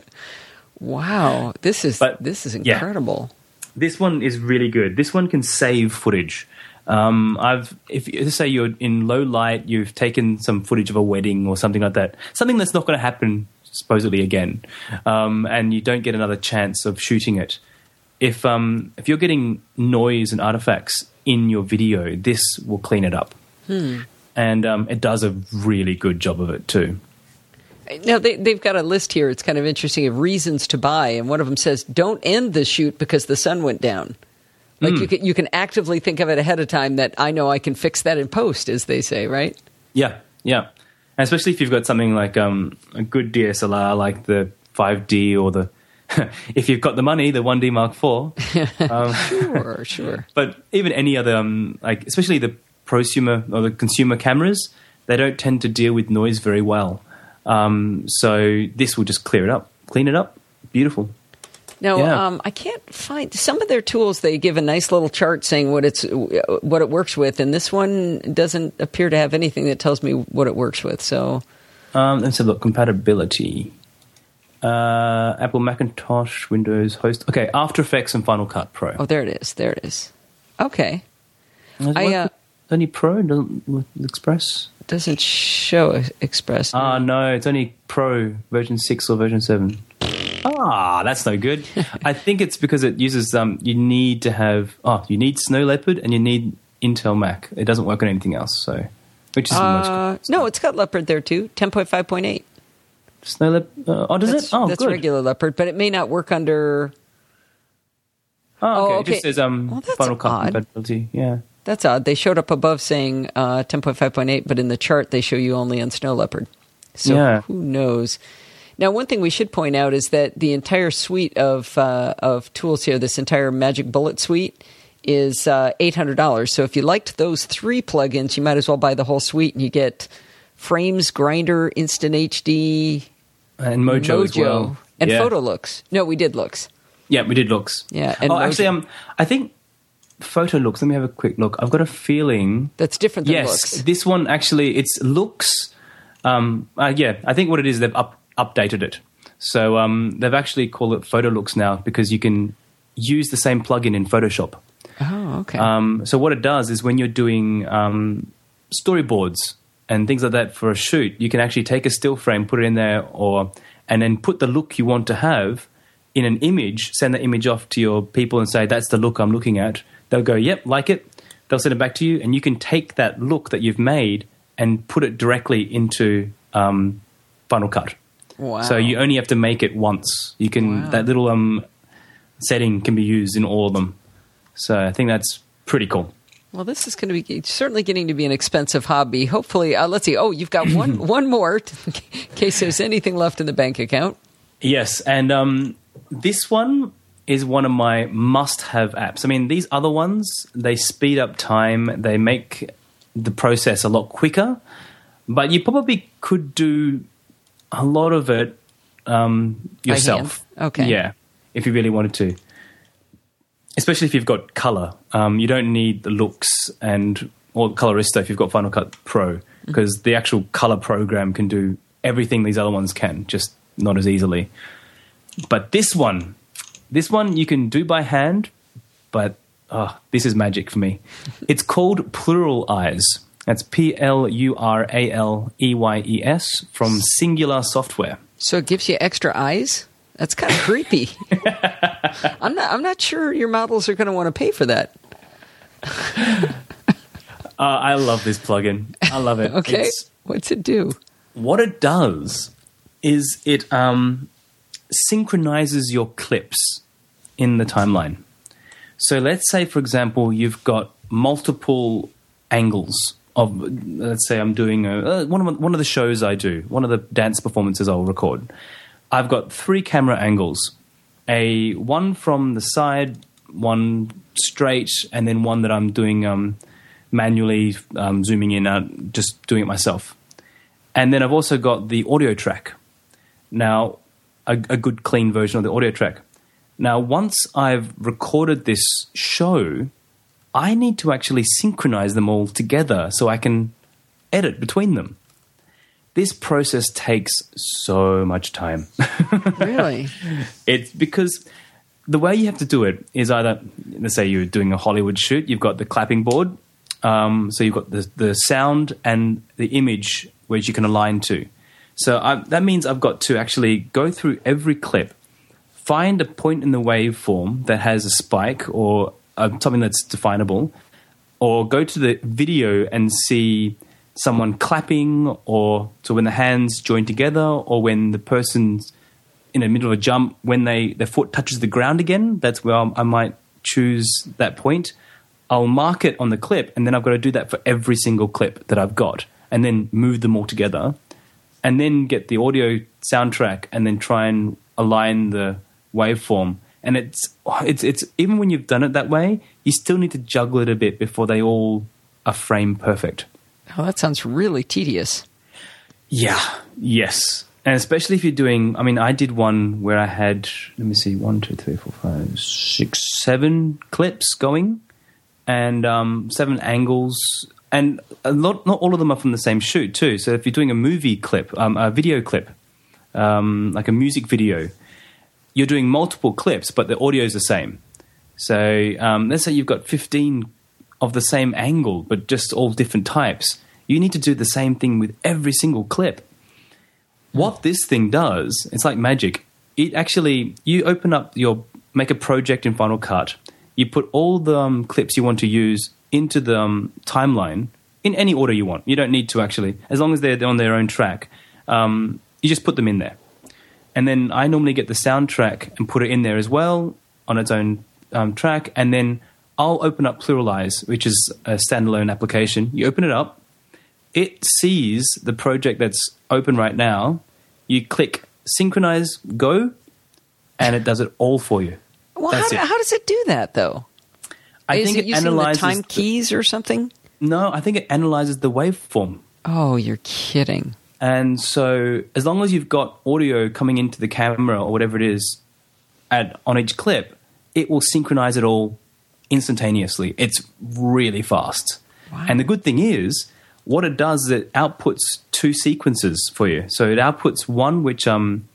Wow, this is but, this is incredible. Yeah, this one is really good. This one can save footage. Um, I've, if let's say you're in low light, you've taken some footage of a wedding or something like that, something that's not going to happen supposedly again, um, and you don't get another chance of shooting it. If um, if you're getting noise and artifacts in your video, this will clean it up, hmm. and um, it does a really good job of it too. Now, they, they've got a list here, it's kind of interesting, of reasons to buy, and one of them says, don't end the shoot because the sun went down. Like, mm. you can you can actively think of it ahead of time that I know I can fix that in post, as they say, right? Yeah, yeah. And especially if you've got something like um, a good D S L R, like the five D or the, if you've got the money, the one D Mark four. Um, sure, sure. But even any other, um, like especially the prosumer or the consumer cameras, they don't tend to deal with noise very well. Um, so this will just clear it up, clean it up. Beautiful. Now, yeah. um, I can't find some of their tools. They give a nice little chart saying what it's what it works with, and this one doesn't appear to have anything that tells me what it works with. So, um, let's have a look. Compatibility: uh, Apple Macintosh, Windows Host. Okay, After Effects and Final Cut Pro. Oh, there it is. There it is. Okay. Does I uh, only Pro doesn't with Express. Doesn't show Express. Ah, no, it's only Pro version six or version seven. Ah, that's no good. I think it's because it uses, um, you need to have, oh, you need Snow Leopard and you need Intel Mac. It doesn't work on anything else, so, which is Uh, the most common. no, it's got Leopard there too, ten point five point eight. Snow Leopard, uh, oh, does That's, it? Oh, that's good. regular Leopard, but it may not work under... Oh, okay. Oh, It okay. just says um, Well, that's Final Cut odd. compatibility, yeah. That's odd. They showed up above saying uh, ten point five point eight, but in the chart they show you only on Snow Leopard. So Yeah. who knows? Now, one thing we should point out is that the entire suite of uh, of tools here, this entire Magic Bullet suite, is uh, eight hundred dollars. So if you liked those three plugins, you might as well buy the whole suite, and you get Frames, Grinder, Instant H D, And Mojo, as well. and yeah. Photolooks. No, we did Looks. Yeah, we did Looks. Yeah, and oh, actually, Mojo. um, I think Photo Looks, let me have a quick look. I've got a feeling... That's different than yes, Looks. this one actually, it's Looks. Um, uh, yeah, I think what it is, they've up, updated it. So um, they've actually called it Photo Looks now because you can use the same plugin in Photoshop. Oh, okay. Um, so what it does is when you're doing um, storyboards and things like that for a shoot, you can actually take a still frame, put it in there, or and then put the look you want to have in an image, send the image off to your people and say, that's the look I'm looking at. They'll go, yep, like it. They'll send it back to you, and you can take that look that you've made and put it directly into um, Final Cut. Wow. So you only have to make it once. You can Wow. that little um, setting can be used in all of them. So I think that's pretty cool. Well, this is going to be certainly getting to be an expensive hobby. Hopefully, uh, let's see. Oh, you've got one one more in case there's anything left in the bank account. Yes, and um, this one is one of my must-have apps. I mean, these other ones, they speed up time. They make the process a lot quicker. But you probably could do a lot of it um, By yourself. hand? Okay. Yeah, if you really wanted to. Especially if you've got color. Um, you don't need the Looks and or Colorista if you've got Final Cut Pro, because the actual color program can do everything these other ones can, just not as easily. But this one, this one you can do by hand, but oh, this is magic for me. It's called Plural Eyes. That's P L U R A L E Y E S from Singular Software. So it gives you extra eyes? That's kind of creepy. I'm not I'm not sure your models are going to want to pay for that. Uh, I love this plugin. I love it. Okay. It's- What's it do? what it does is it um, synchronizes your clips in the timeline. So let's say, for example, you've got multiple angles of, let's say I'm doing a, uh, one of one of the shows I do, one of the dance performances I'll record. I've got three camera angles, a one from the side, one straight, and then one that I'm doing um, manually um, zooming in out, just doing it myself. And then I've also got the audio track. Now, a, a good clean version of the audio track. Now, once I've recorded this show, I need to actually synchronize them all together so I can edit between them. This process takes so much time. Really? It's because the way you have to do it is either, let's say you're doing a Hollywood shoot, you've got the clapping board, um, so you've got the, the sound and the image which you can align to. So I, that means I've got to actually go through every clip, find a point in the waveform that has a spike or uh, something that's definable, or go to the video and see someone clapping, or so when the hands join together, or when the person's in the middle of a jump, when they their foot touches the ground again, that's where I might choose that point. I'll mark it on the clip, and then I've got to do that for every single clip that I've got, and then move them all together, and then get the audio soundtrack, and then try and align the waveform. And it's it's it's even when you've done it that way, you still need to juggle it a bit before they all are frame perfect. Oh, that sounds really tedious. Yeah, yes. And especially if you're doing, I mean, I did one where I had, let me see, one, two, three, four, five, six, seven clips going, and um, seven angles. And a lot, not all of them are from the same shoot, too. So if you're doing a movie clip, um, a video clip, um, like a music video, you're doing multiple clips, but the audio is the same. So um, let's say you've got fifteen of the same angle, but just all different types. You need to do the same thing with every single clip. What this thing does, it's like magic. it actually, you open up your, make a project in Final Cut. You put all the um, clips you want to use into the um, timeline in any order you want. You don't need to actually, as long as they're on their own track, um, you just put them in there. And then I normally get the soundtrack and put it in there as well on its own um, track. And then I'll open up Pluralize, which is a standalone application. You open it up. It sees the project that's open right now. You click Synchronize Go, and it does it all for you. Well, how, do, how does it do that, though? I Is think it, it using analyzes the time the, keys or something? No, I think it analyzes the waveform. Oh, you're kidding. And so as long as you've got audio coming into the camera or whatever it is at, on each clip, it will synchronize it all instantaneously. It's really fast. Wow. And the good thing is, what it does is it outputs two sequences for you. So it outputs one which um,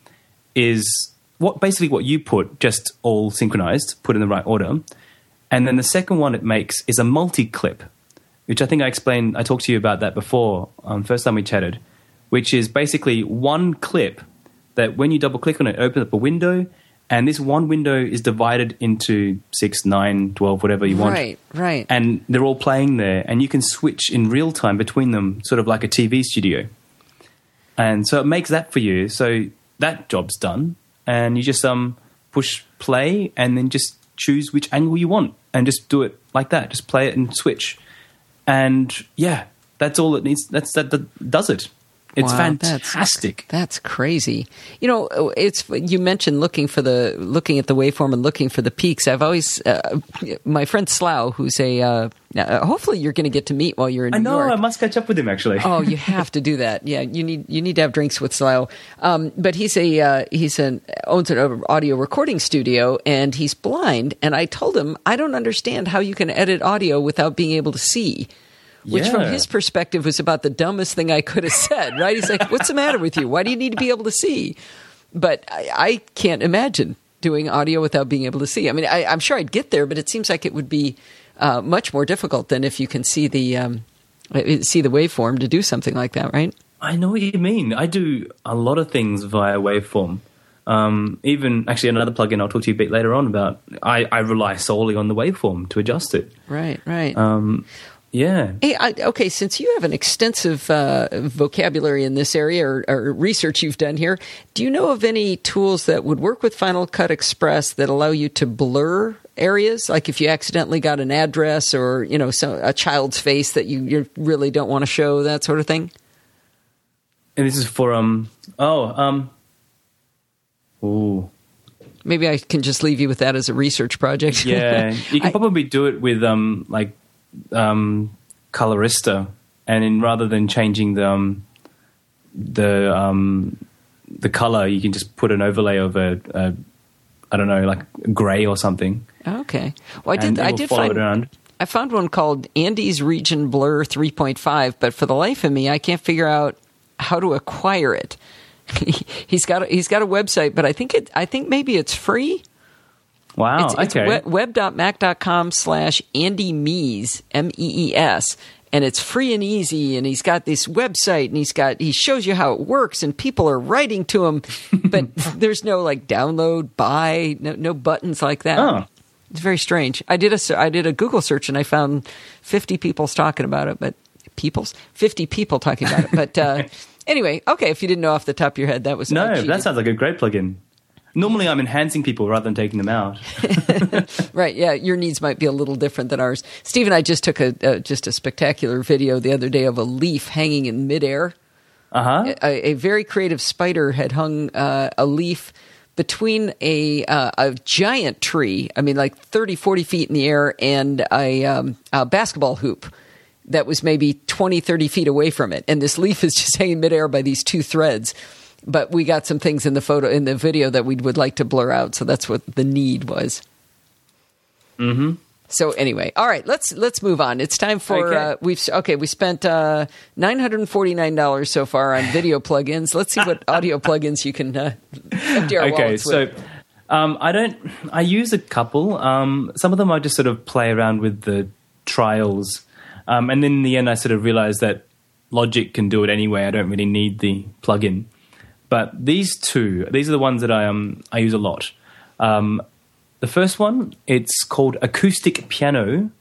is what basically what you put, just all synchronized, put in the right order. And then the second one it makes is a multi-clip, which I think I explained, I talked to you about that before, um, first time we chatted, which is basically one clip that when you double-click on it, it opens up a window, and this one window is divided into six, nine, twelve, whatever you want. Right, right. And they're all playing there, and you can switch in real time between them, sort of like a T V studio. And so it makes that for you. So that job's done, and you just um push play and then just choose which angle you want and just do it like that. Just play it and switch. And yeah, that's all it needs. That's that, that does it. It's wow, fantastic. That's, that's crazy. You know, it's you mentioned looking for the looking at the waveform and looking for the peaks. I've always uh, my friend Slough, who's a uh, uh, hopefully you're going to get to meet while you're in I New know. York. I must catch up with him actually. Oh, you have to do that. Yeah, you need you need to have drinks with Slough. Um, but he's a uh, he's an owns an audio recording studio, and he's blind. And I told him I don't understand how you can edit audio without being able to see. Which, yeah. from his perspective, was about the dumbest thing I could have said, right? He's like, what's the matter with you? Why do you need to be able to see? But I, I can't imagine doing audio without being able to see. I mean, I, I'm sure I'd get there, but it seems like it would be uh, much more difficult than if you can see the um, see the waveform to do something like that, right? I know what you mean. I do a lot of things via waveform. Um, even, actually, another plugin I'll talk to you a bit later on about, I, I rely solely on the waveform to adjust it. Right, right. Um Yeah. Hey, I, okay, since you have an extensive uh, vocabulary in this area or, or research you've done here, do you know of any tools that would work with Final Cut Express that allow you to blur areas? Like if you accidentally got an address or, you know, some, a child's face that you, you really don't want to show, that sort of thing? And this is for, um, oh, um, ooh. Maybe I can just leave you with that as a research project. Yeah, you can I, probably do it with, um, like, um, Colorista, and in rather than changing the um, the um, the color, you can just put an overlay of a, a I don't know, like gray or something. Okay. Well, I did. I did find. I found one called Andy's Region Blur three point five, but for the life of me, I can't figure out how to acquire it. he's got a, he's got a website, but I think it. I think maybe it's free. Wow, it's, it's okay. web dot mac dot com slash Andy Mees, M E E S, and it's free and easy, and he's got this website, and he's got he shows you how it works, and people are writing to him, but there's no, like, download, buy, no, no buttons like that. Oh. It's very strange. I did a, I did a Google search, and I found fifty people talking about it, but people's? fifty people talking about it, but uh, anyway, okay, if you didn't know off the top of your head, that was... No, that sounds like a great plugin. Normally, I'm enhancing people rather than taking them out. Right, yeah, your needs might be a little different than ours. Steve and I just took a uh, just a spectacular video the other day of a leaf hanging in midair. Uh-huh. A, a very creative spider had hung uh, a leaf between a uh, a giant tree, I mean, like thirty, forty feet in the air, and a, um, a basketball hoop that was maybe twenty, thirty feet away from it. And this leaf is just hanging midair by these two threads. But we got some things in the photo, in the video, that we would like to blur out. So that's what the need was. Mm-hmm. So anyway, all right, let's let's move on. It's time for okay. uh, we've okay. We spent uh, nine hundred and forty nine dollars so far on video plugins. Let's see what audio plugins you can uh, empty our okay, wallets so with. um, I don't. I use a couple. Um, some of them I just sort of play around with the trials, um, and then in the end I sort of realized that Logic can do it anyway. I don't really need the plugin. but these two, these are the ones that I um I use a lot. Um, the first one, it's called Acoustic Piano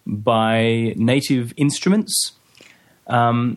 by Native Instruments. Um,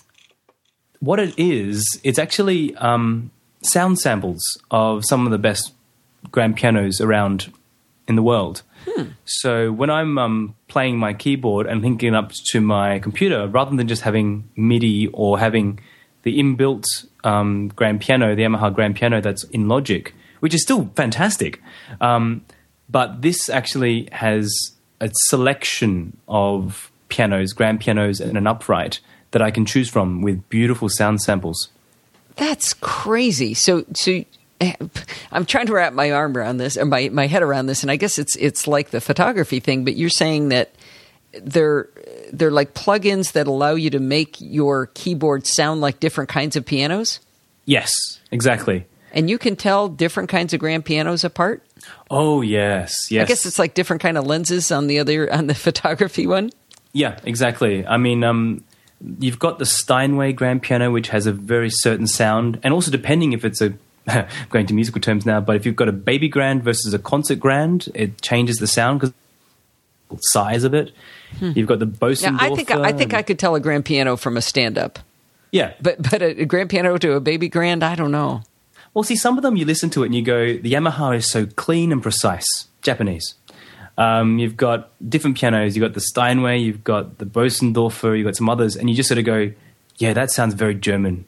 what it is, it's actually um, sound samples of some of the best grand pianos around in the world. Hmm. So when I'm um, playing my keyboard and linking it up to my computer, rather than just having MIDI or having the inbuilt um, grand piano, the Yamaha grand piano that's in Logic, which is still fantastic, um, but this actually has a selection of pianos, grand pianos, and an upright that I can choose from with beautiful sound samples. That's crazy. So, so I'm trying to wrap my arm around this, or my, my head around this, and I guess it's it's like the photography thing. But you're saying that they're they're like plugins that allow you to make your keyboard sound like different kinds of pianos. Yes, exactly. And you can tell different kinds of grand pianos apart. Oh yes, yes. I guess it's like different kind of lenses on the other on the photography one. Yeah, exactly. I mean, um, you've got the Steinway grand piano, which has a very certain sound, and also depending if it's a I'm going to musical terms now, but if you've got a baby grand versus a concert grand, it changes the sound because the size of it. Hmm. You've got the Bosendorfer. Now, I think I think I could tell a grand piano from a stand-up. Yeah, but but a, a grand piano to a baby grand, I don't know. Well, see, some of them you listen to it and you go, the Yamaha is so clean and precise. Japanese. Um, you've got different pianos. You've got the Steinway, you've got the Bosendorfer, you've got some others, and you just sort of go, yeah, that sounds very German.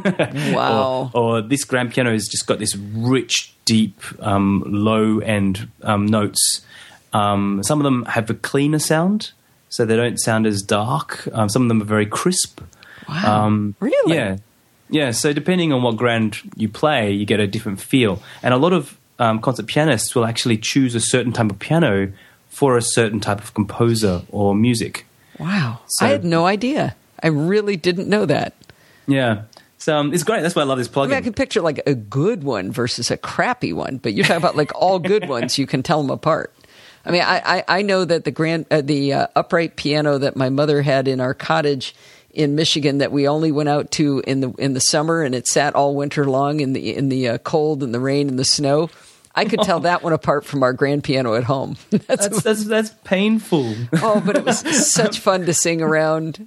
Wow. or, or this grand piano has just got this rich, deep, um, low-end um, notes. Um, some of them have a cleaner sound, so they don't sound as dark. Um, some of them are very crisp. Wow. Um, really? Yeah. Yeah, so depending on what grand you play, you get a different feel. And a lot of um, concert pianists will actually choose a certain type of piano for a certain type of composer or music. Wow. So, I had no idea. I really didn't know that. Yeah. So um, it's great. That's why I love this plugin. I mean, I can picture like a good one versus a crappy one, but you're talking about like all good ones, you can tell them apart. I mean, I, I, I know that the grand, uh, the uh, upright piano that my mother had in our cottage in Michigan that we only went out to in the in the summer, and it sat all winter long in the in the uh, cold and the rain and the snow. I could tell that one apart from our grand piano at home. that's, that's, that's that's painful. Oh, but it was such fun to sing around.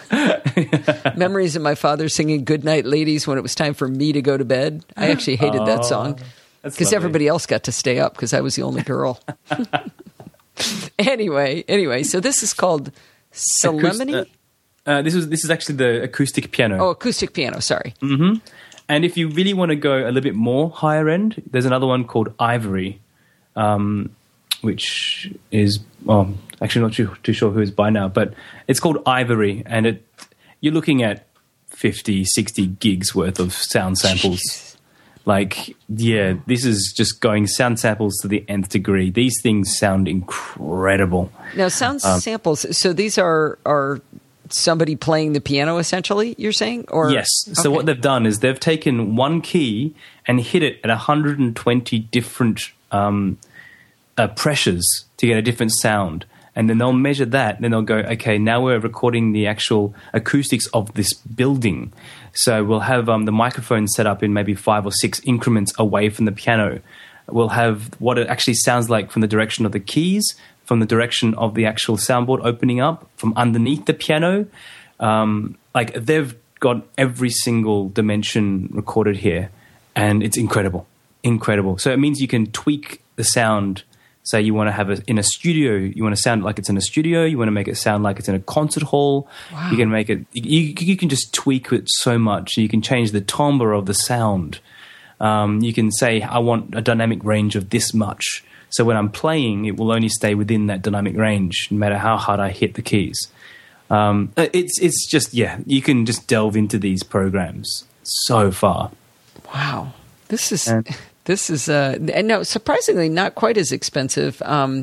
Memories of my father singing "Good Night, Ladies" when it was time for me to go to bed. I actually hated oh, that song because everybody else got to stay up because I was the only girl. anyway, anyway, so this is called Solemnity. Acoust- uh, uh, this is this is actually the acoustic piano. Oh, acoustic piano. Sorry. Mm-hmm. And if you really want to go a little bit more higher end, there's another one called Ivory, um, which is well, actually not too, too sure who it's by now, but it's called Ivory, and it you're looking at fifty, sixty gigs worth of sound samples. Jeez. Like, yeah, this is just going sound samples to the nth degree. These things sound incredible. Now, sound um, samples, so these are are somebody playing the piano, essentially, you're saying? Or yes. So okay. What they've done is they've taken one key and hit it at one hundred twenty different um, uh, pressures to get a different sound. And then they'll measure that, and then they'll go, okay, now we're recording the actual acoustics of this building. So we'll have um, the microphone set up in maybe five or six increments away from the piano. We'll have what it actually sounds like from the direction of the keys, from the direction of the actual soundboard opening up, from underneath the piano. Um, like, they've got every single dimension recorded here, and it's incredible, incredible. So it means you can tweak the sound. Say you want to have it in a studio, you want to sound like it's in a studio, you want to make it sound like it's in a concert hall. Wow. You can make it, you, you can just tweak it so much. You can change the timbre of the sound. Um, you can say, I want a dynamic range of this much. So when I'm playing, it will only stay within that dynamic range, no matter how hard I hit the keys. Um, it's it's just, yeah, you can just delve into these programs so far. Wow. This is... And, This is, uh, and no, surprisingly, not quite as expensive. Um,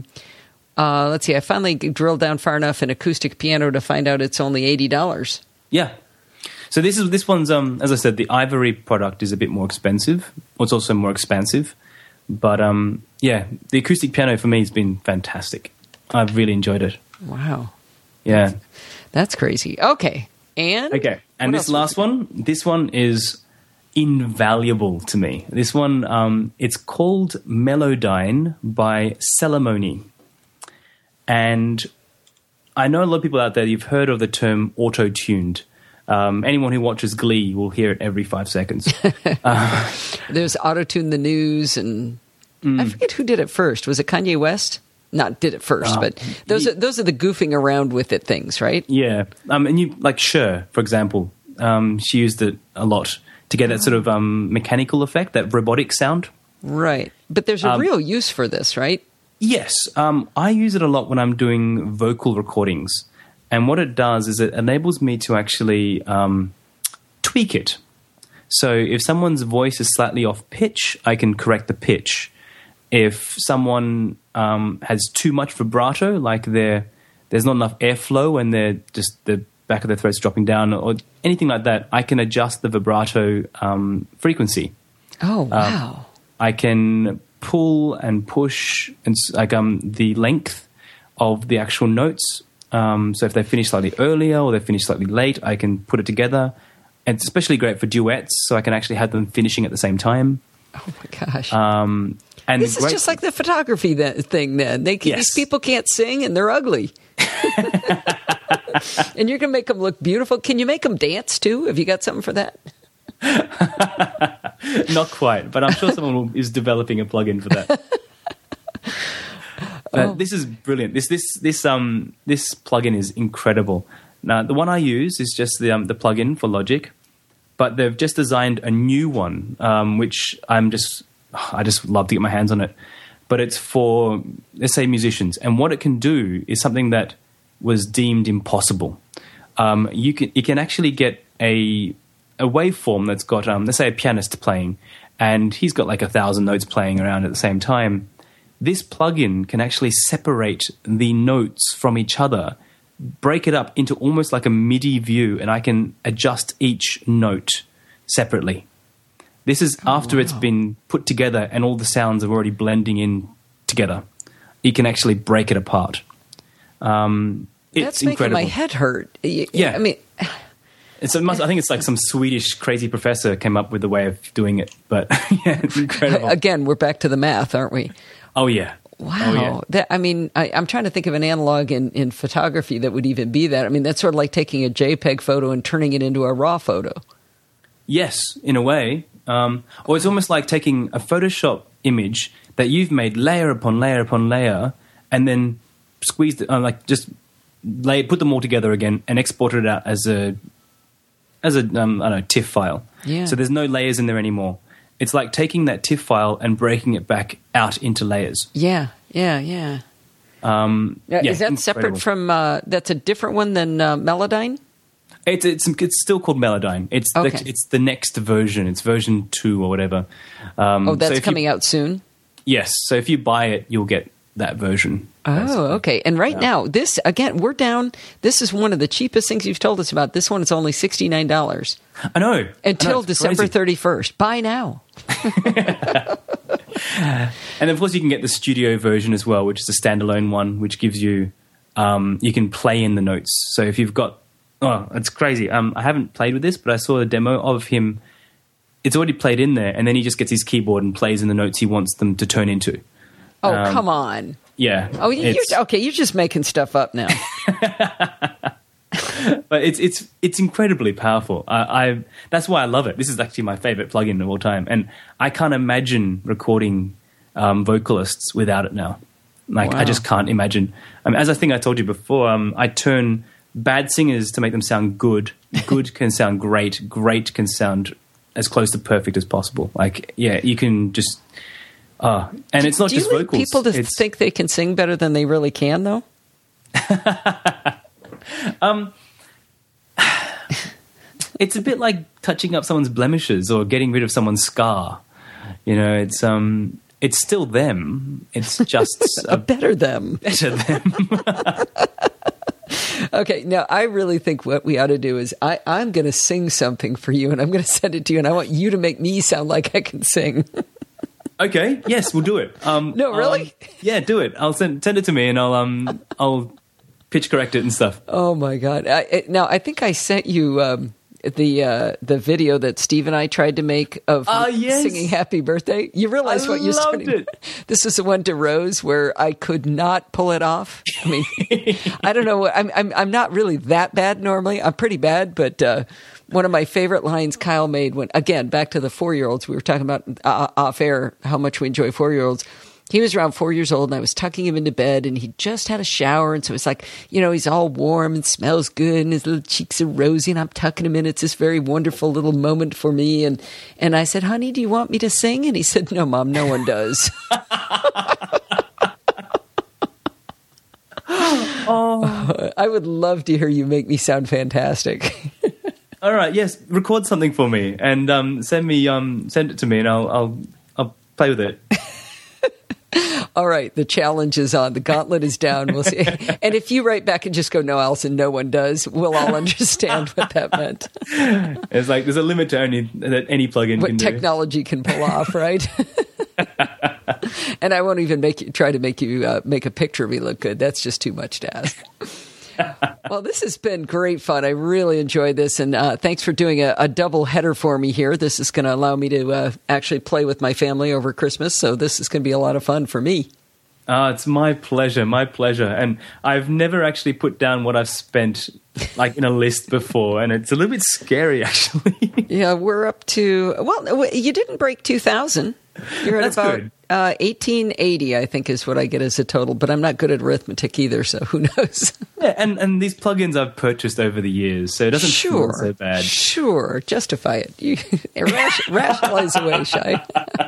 uh, let's see, I finally drilled down far enough in acoustic piano to find out it's only eighty dollars. Yeah. So this is this one's, um, as I said, the Ivory product is a bit more expensive. It's also more expansive. But, um, yeah, the acoustic piano for me has been fantastic. I've really enjoyed it. Wow. Yeah. That's, that's crazy. Okay. And? Okay. And this last one, this one is invaluable to me. This one, um, it's called Melodyne by Celemony. And I know a lot of people out there, you've heard of the term auto-tuned. Um, anyone who watches Glee will hear it every five seconds. uh, There's Auto-Tune the News, and mm. I forget who did it first. Was it Kanye West? Not did it first, uh, but those he, are those are the goofing around with it things, right? Yeah. Um, and you like Cher, for example. Um, she used it a lot to get that sort of um, mechanical effect, that robotic sound. Right. But there's a um, real use for this, right? Yes. Um, I use it a lot when I'm doing vocal recordings. And what it does is it enables me to actually um, tweak it. So if someone's voice is slightly off pitch, I can correct the pitch. If someone um, has too much vibrato, like they're, there's not enough airflow and they're just the back of their throat's dropping down or anything like that, I can adjust the vibrato um, frequency. Oh, wow. Um, I can pull and push and like um, the length of the actual notes. Um, so if they finish slightly earlier or they finish slightly late, I can put it together. And it's especially great for duets, so I can actually have them finishing at the same time. Oh, my gosh. Um, and this is great- just like the photography that thing then. They can, yes. These people can't sing and they're ugly. And you're going to make them look beautiful. Can you make them dance too? Have you got something for that? Not quite, but I'm sure someone is developing a plugin for that. But oh. This is brilliant. This this this um this plugin is incredible. Now the one I use is just the um, the plugin for Logic, but they've just designed a new one, um, which I'm just I just love to get my hands on it. But it's for, let's say, musicians, and what it can do is something that was deemed impossible. Um, you can you can actually get a a waveform that's got um, let's say a pianist playing, and he's got like a thousand notes playing around at the same time. This plugin can actually separate the notes from each other, break it up into almost like a MIDI view, and I can adjust each note separately. This is oh, after wow. it's been put together and all the sounds are already blending in together. You can actually break it apart. Um, it's That's incredible. making my head hurt. You, yeah. I mean... It's a must, I think it's like some Swedish crazy professor came up with a way of doing it. But yeah, it's incredible. Again, we're back to the math, aren't we? Oh, yeah. Wow. Oh, yeah. That, I mean, I, I'm trying to think of an analog in, in photography that would even be that. I mean, that's sort of like taking a JPEG photo and turning it into a RAW photo. Yes, in a way. Um, or it's almost like taking a Photoshop image that you've made layer upon layer upon layer and then squeezed it, uh, like just lay, put them all together again and exported it out as a, as a um, I don't know, TIFF file. Yeah. So there's no layers in there anymore. It's like taking that TIFF file and breaking it back out into layers. Yeah, yeah, yeah. Um, yeah yeah is that incredible. separate from, uh, that's a different one than uh, Melodyne? It's, it's it's still called Melodyne. It's okay. the, it's the next version. It's version two or whatever. Um, oh, that's so coming you, out soon? Yes. So if you buy it, you'll get that version. Oh, basically. okay. And right yeah. now, this, again, we're down. This is one of the cheapest things you've told us about. This one is only sixty-nine dollars. I know. Until I know, December crazy. thirty-first. Buy now. And of course, you can get the studio version as well, which is a standalone one, which gives you, um, you can play in the notes. So if you've got, oh, it's crazy. Um, I haven't played with this, but I saw a demo of him. It's already played in there, and then he just gets his keyboard and plays in the notes he wants them to turn into. Oh, um, come on. Yeah. Oh, you're, okay. You're just making stuff up now. But it's it's it's incredibly powerful. I, I that's why I love it. This is actually my favorite plugin of all time, and I can't imagine recording um, vocalists without it now. Like wow. I just can't imagine. I mean, as I think I told you before, um, I turn bad singers to make them sound good. Good can sound great. Great can sound as close to perfect as possible. Like yeah, you can just. Uh, and it's not Do just you vocals. People to it's, think they can sing better than they really can, though. um, it's a bit like touching up someone's blemishes or getting rid of someone's scar. You know, it's um, it's still them. It's just a, a better them. Better them. Okay, now I really think what we ought to do is I, I'm going to sing something for you, and I'm going to send it to you, and I want you to make me sound like I can sing. Okay. Yes, we'll do it. Um, no, really? Um, yeah, do it. I'll send send it to me, and I'll um I'll pitch correct it and stuff. Oh my god! I, it, now I think I sent you um, the uh, the video that Steve and I tried to make of Ah, yes. singing Happy Birthday? You realize I what you're loved starting. it. This is the one to Rose where I could not pull it off. I mean, I don't know. I'm I'm I'm not really that bad normally. I'm pretty bad, but uh, one of my favorite lines Kyle made when, again, back to the four-year-olds. We were talking about uh, off air how much we enjoy four-year-olds. He was around four years old, and I was tucking him into bed, and he just had a shower, and so it's like, you know, he's all warm and smells good, and his little cheeks are rosy, and I'm tucking him in. It's this very wonderful little moment for me, and and I said, honey, do you want me to sing? And he said, no, Mom, no one does. Oh, I would love to hear you make me sound fantastic. All right, yes, record something for me and um, send me um, send it to me, and I'll I'll I'll play with it. All right, the challenge is on. The gauntlet is down. We'll see. And if you write back and just go, no, Allison, no one does, we'll all understand what that meant. It's like there's a limit to only that any plugin what can technology do. can pull off, right? And I won't even make you, try to make you uh, make a picture of me look good. That's just too much to ask. Well, this has been great fun. I really enjoyed this, and uh, thanks for doing a, a double header for me here. This is going to allow me to uh, actually play with my family over Christmas, so this is going to be a lot of fun for me. Uh, it's my pleasure, my pleasure. And I've never actually put down what I've spent like in a list before, and it's a little bit scary, actually. Yeah, we're up to, well, you didn't break two thousand. You're at That's about good. Uh, eighteen eighty, I think, is what I get as a total, but I'm not good at arithmetic either, so who knows? Yeah, and, and these plugins I've purchased over the years, so it doesn't sure, feel so bad. Sure, justify it. You, ration, rationalize away, Shai.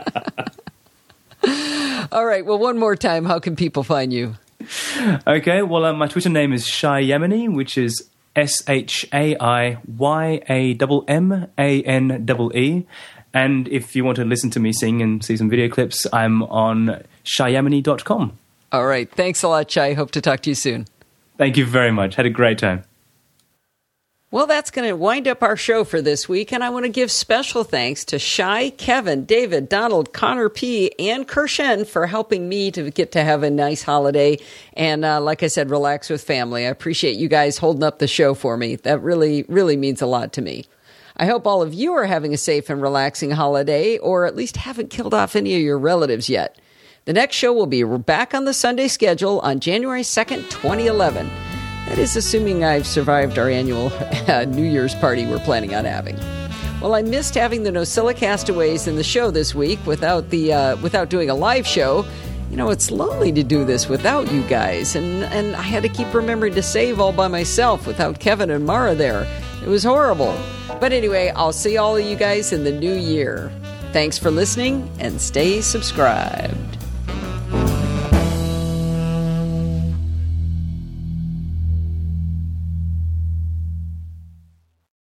All right, well, one more time, how can people find you? Okay, well, uh, my Twitter name is Shai Yamini, which is S H A I Y A M M A N E E. And if you want to listen to me sing and see some video clips, I'm on shai yamini dot com. All right. Thanks a lot, Shai. Hope to talk to you soon. Thank you very much. Had a great time. Well, that's going to wind up our show for this week, and I want to give special thanks to Shai, Kevin, David, Donald, Connor P., and Kirshen for helping me to get to have a nice holiday and, uh, like I said, relax with family. I appreciate you guys holding up the show for me. That really, really means a lot to me. I hope all of you are having a safe and relaxing holiday, or at least haven't killed off any of your relatives yet. The next show will be back on the Sunday schedule on January second, twenty eleven. That is assuming I've survived our annual uh, New Year's party we're planning on having. Well, I missed having the Nosilla Castaways in the show this week without the uh, without doing a live show. You know, it's lonely to do this without you guys, and, and I had to keep remembering to save all by myself without Kevin and Mara there. It was horrible. But anyway, I'll see all of you guys in the new year. Thanks for listening, and stay subscribed.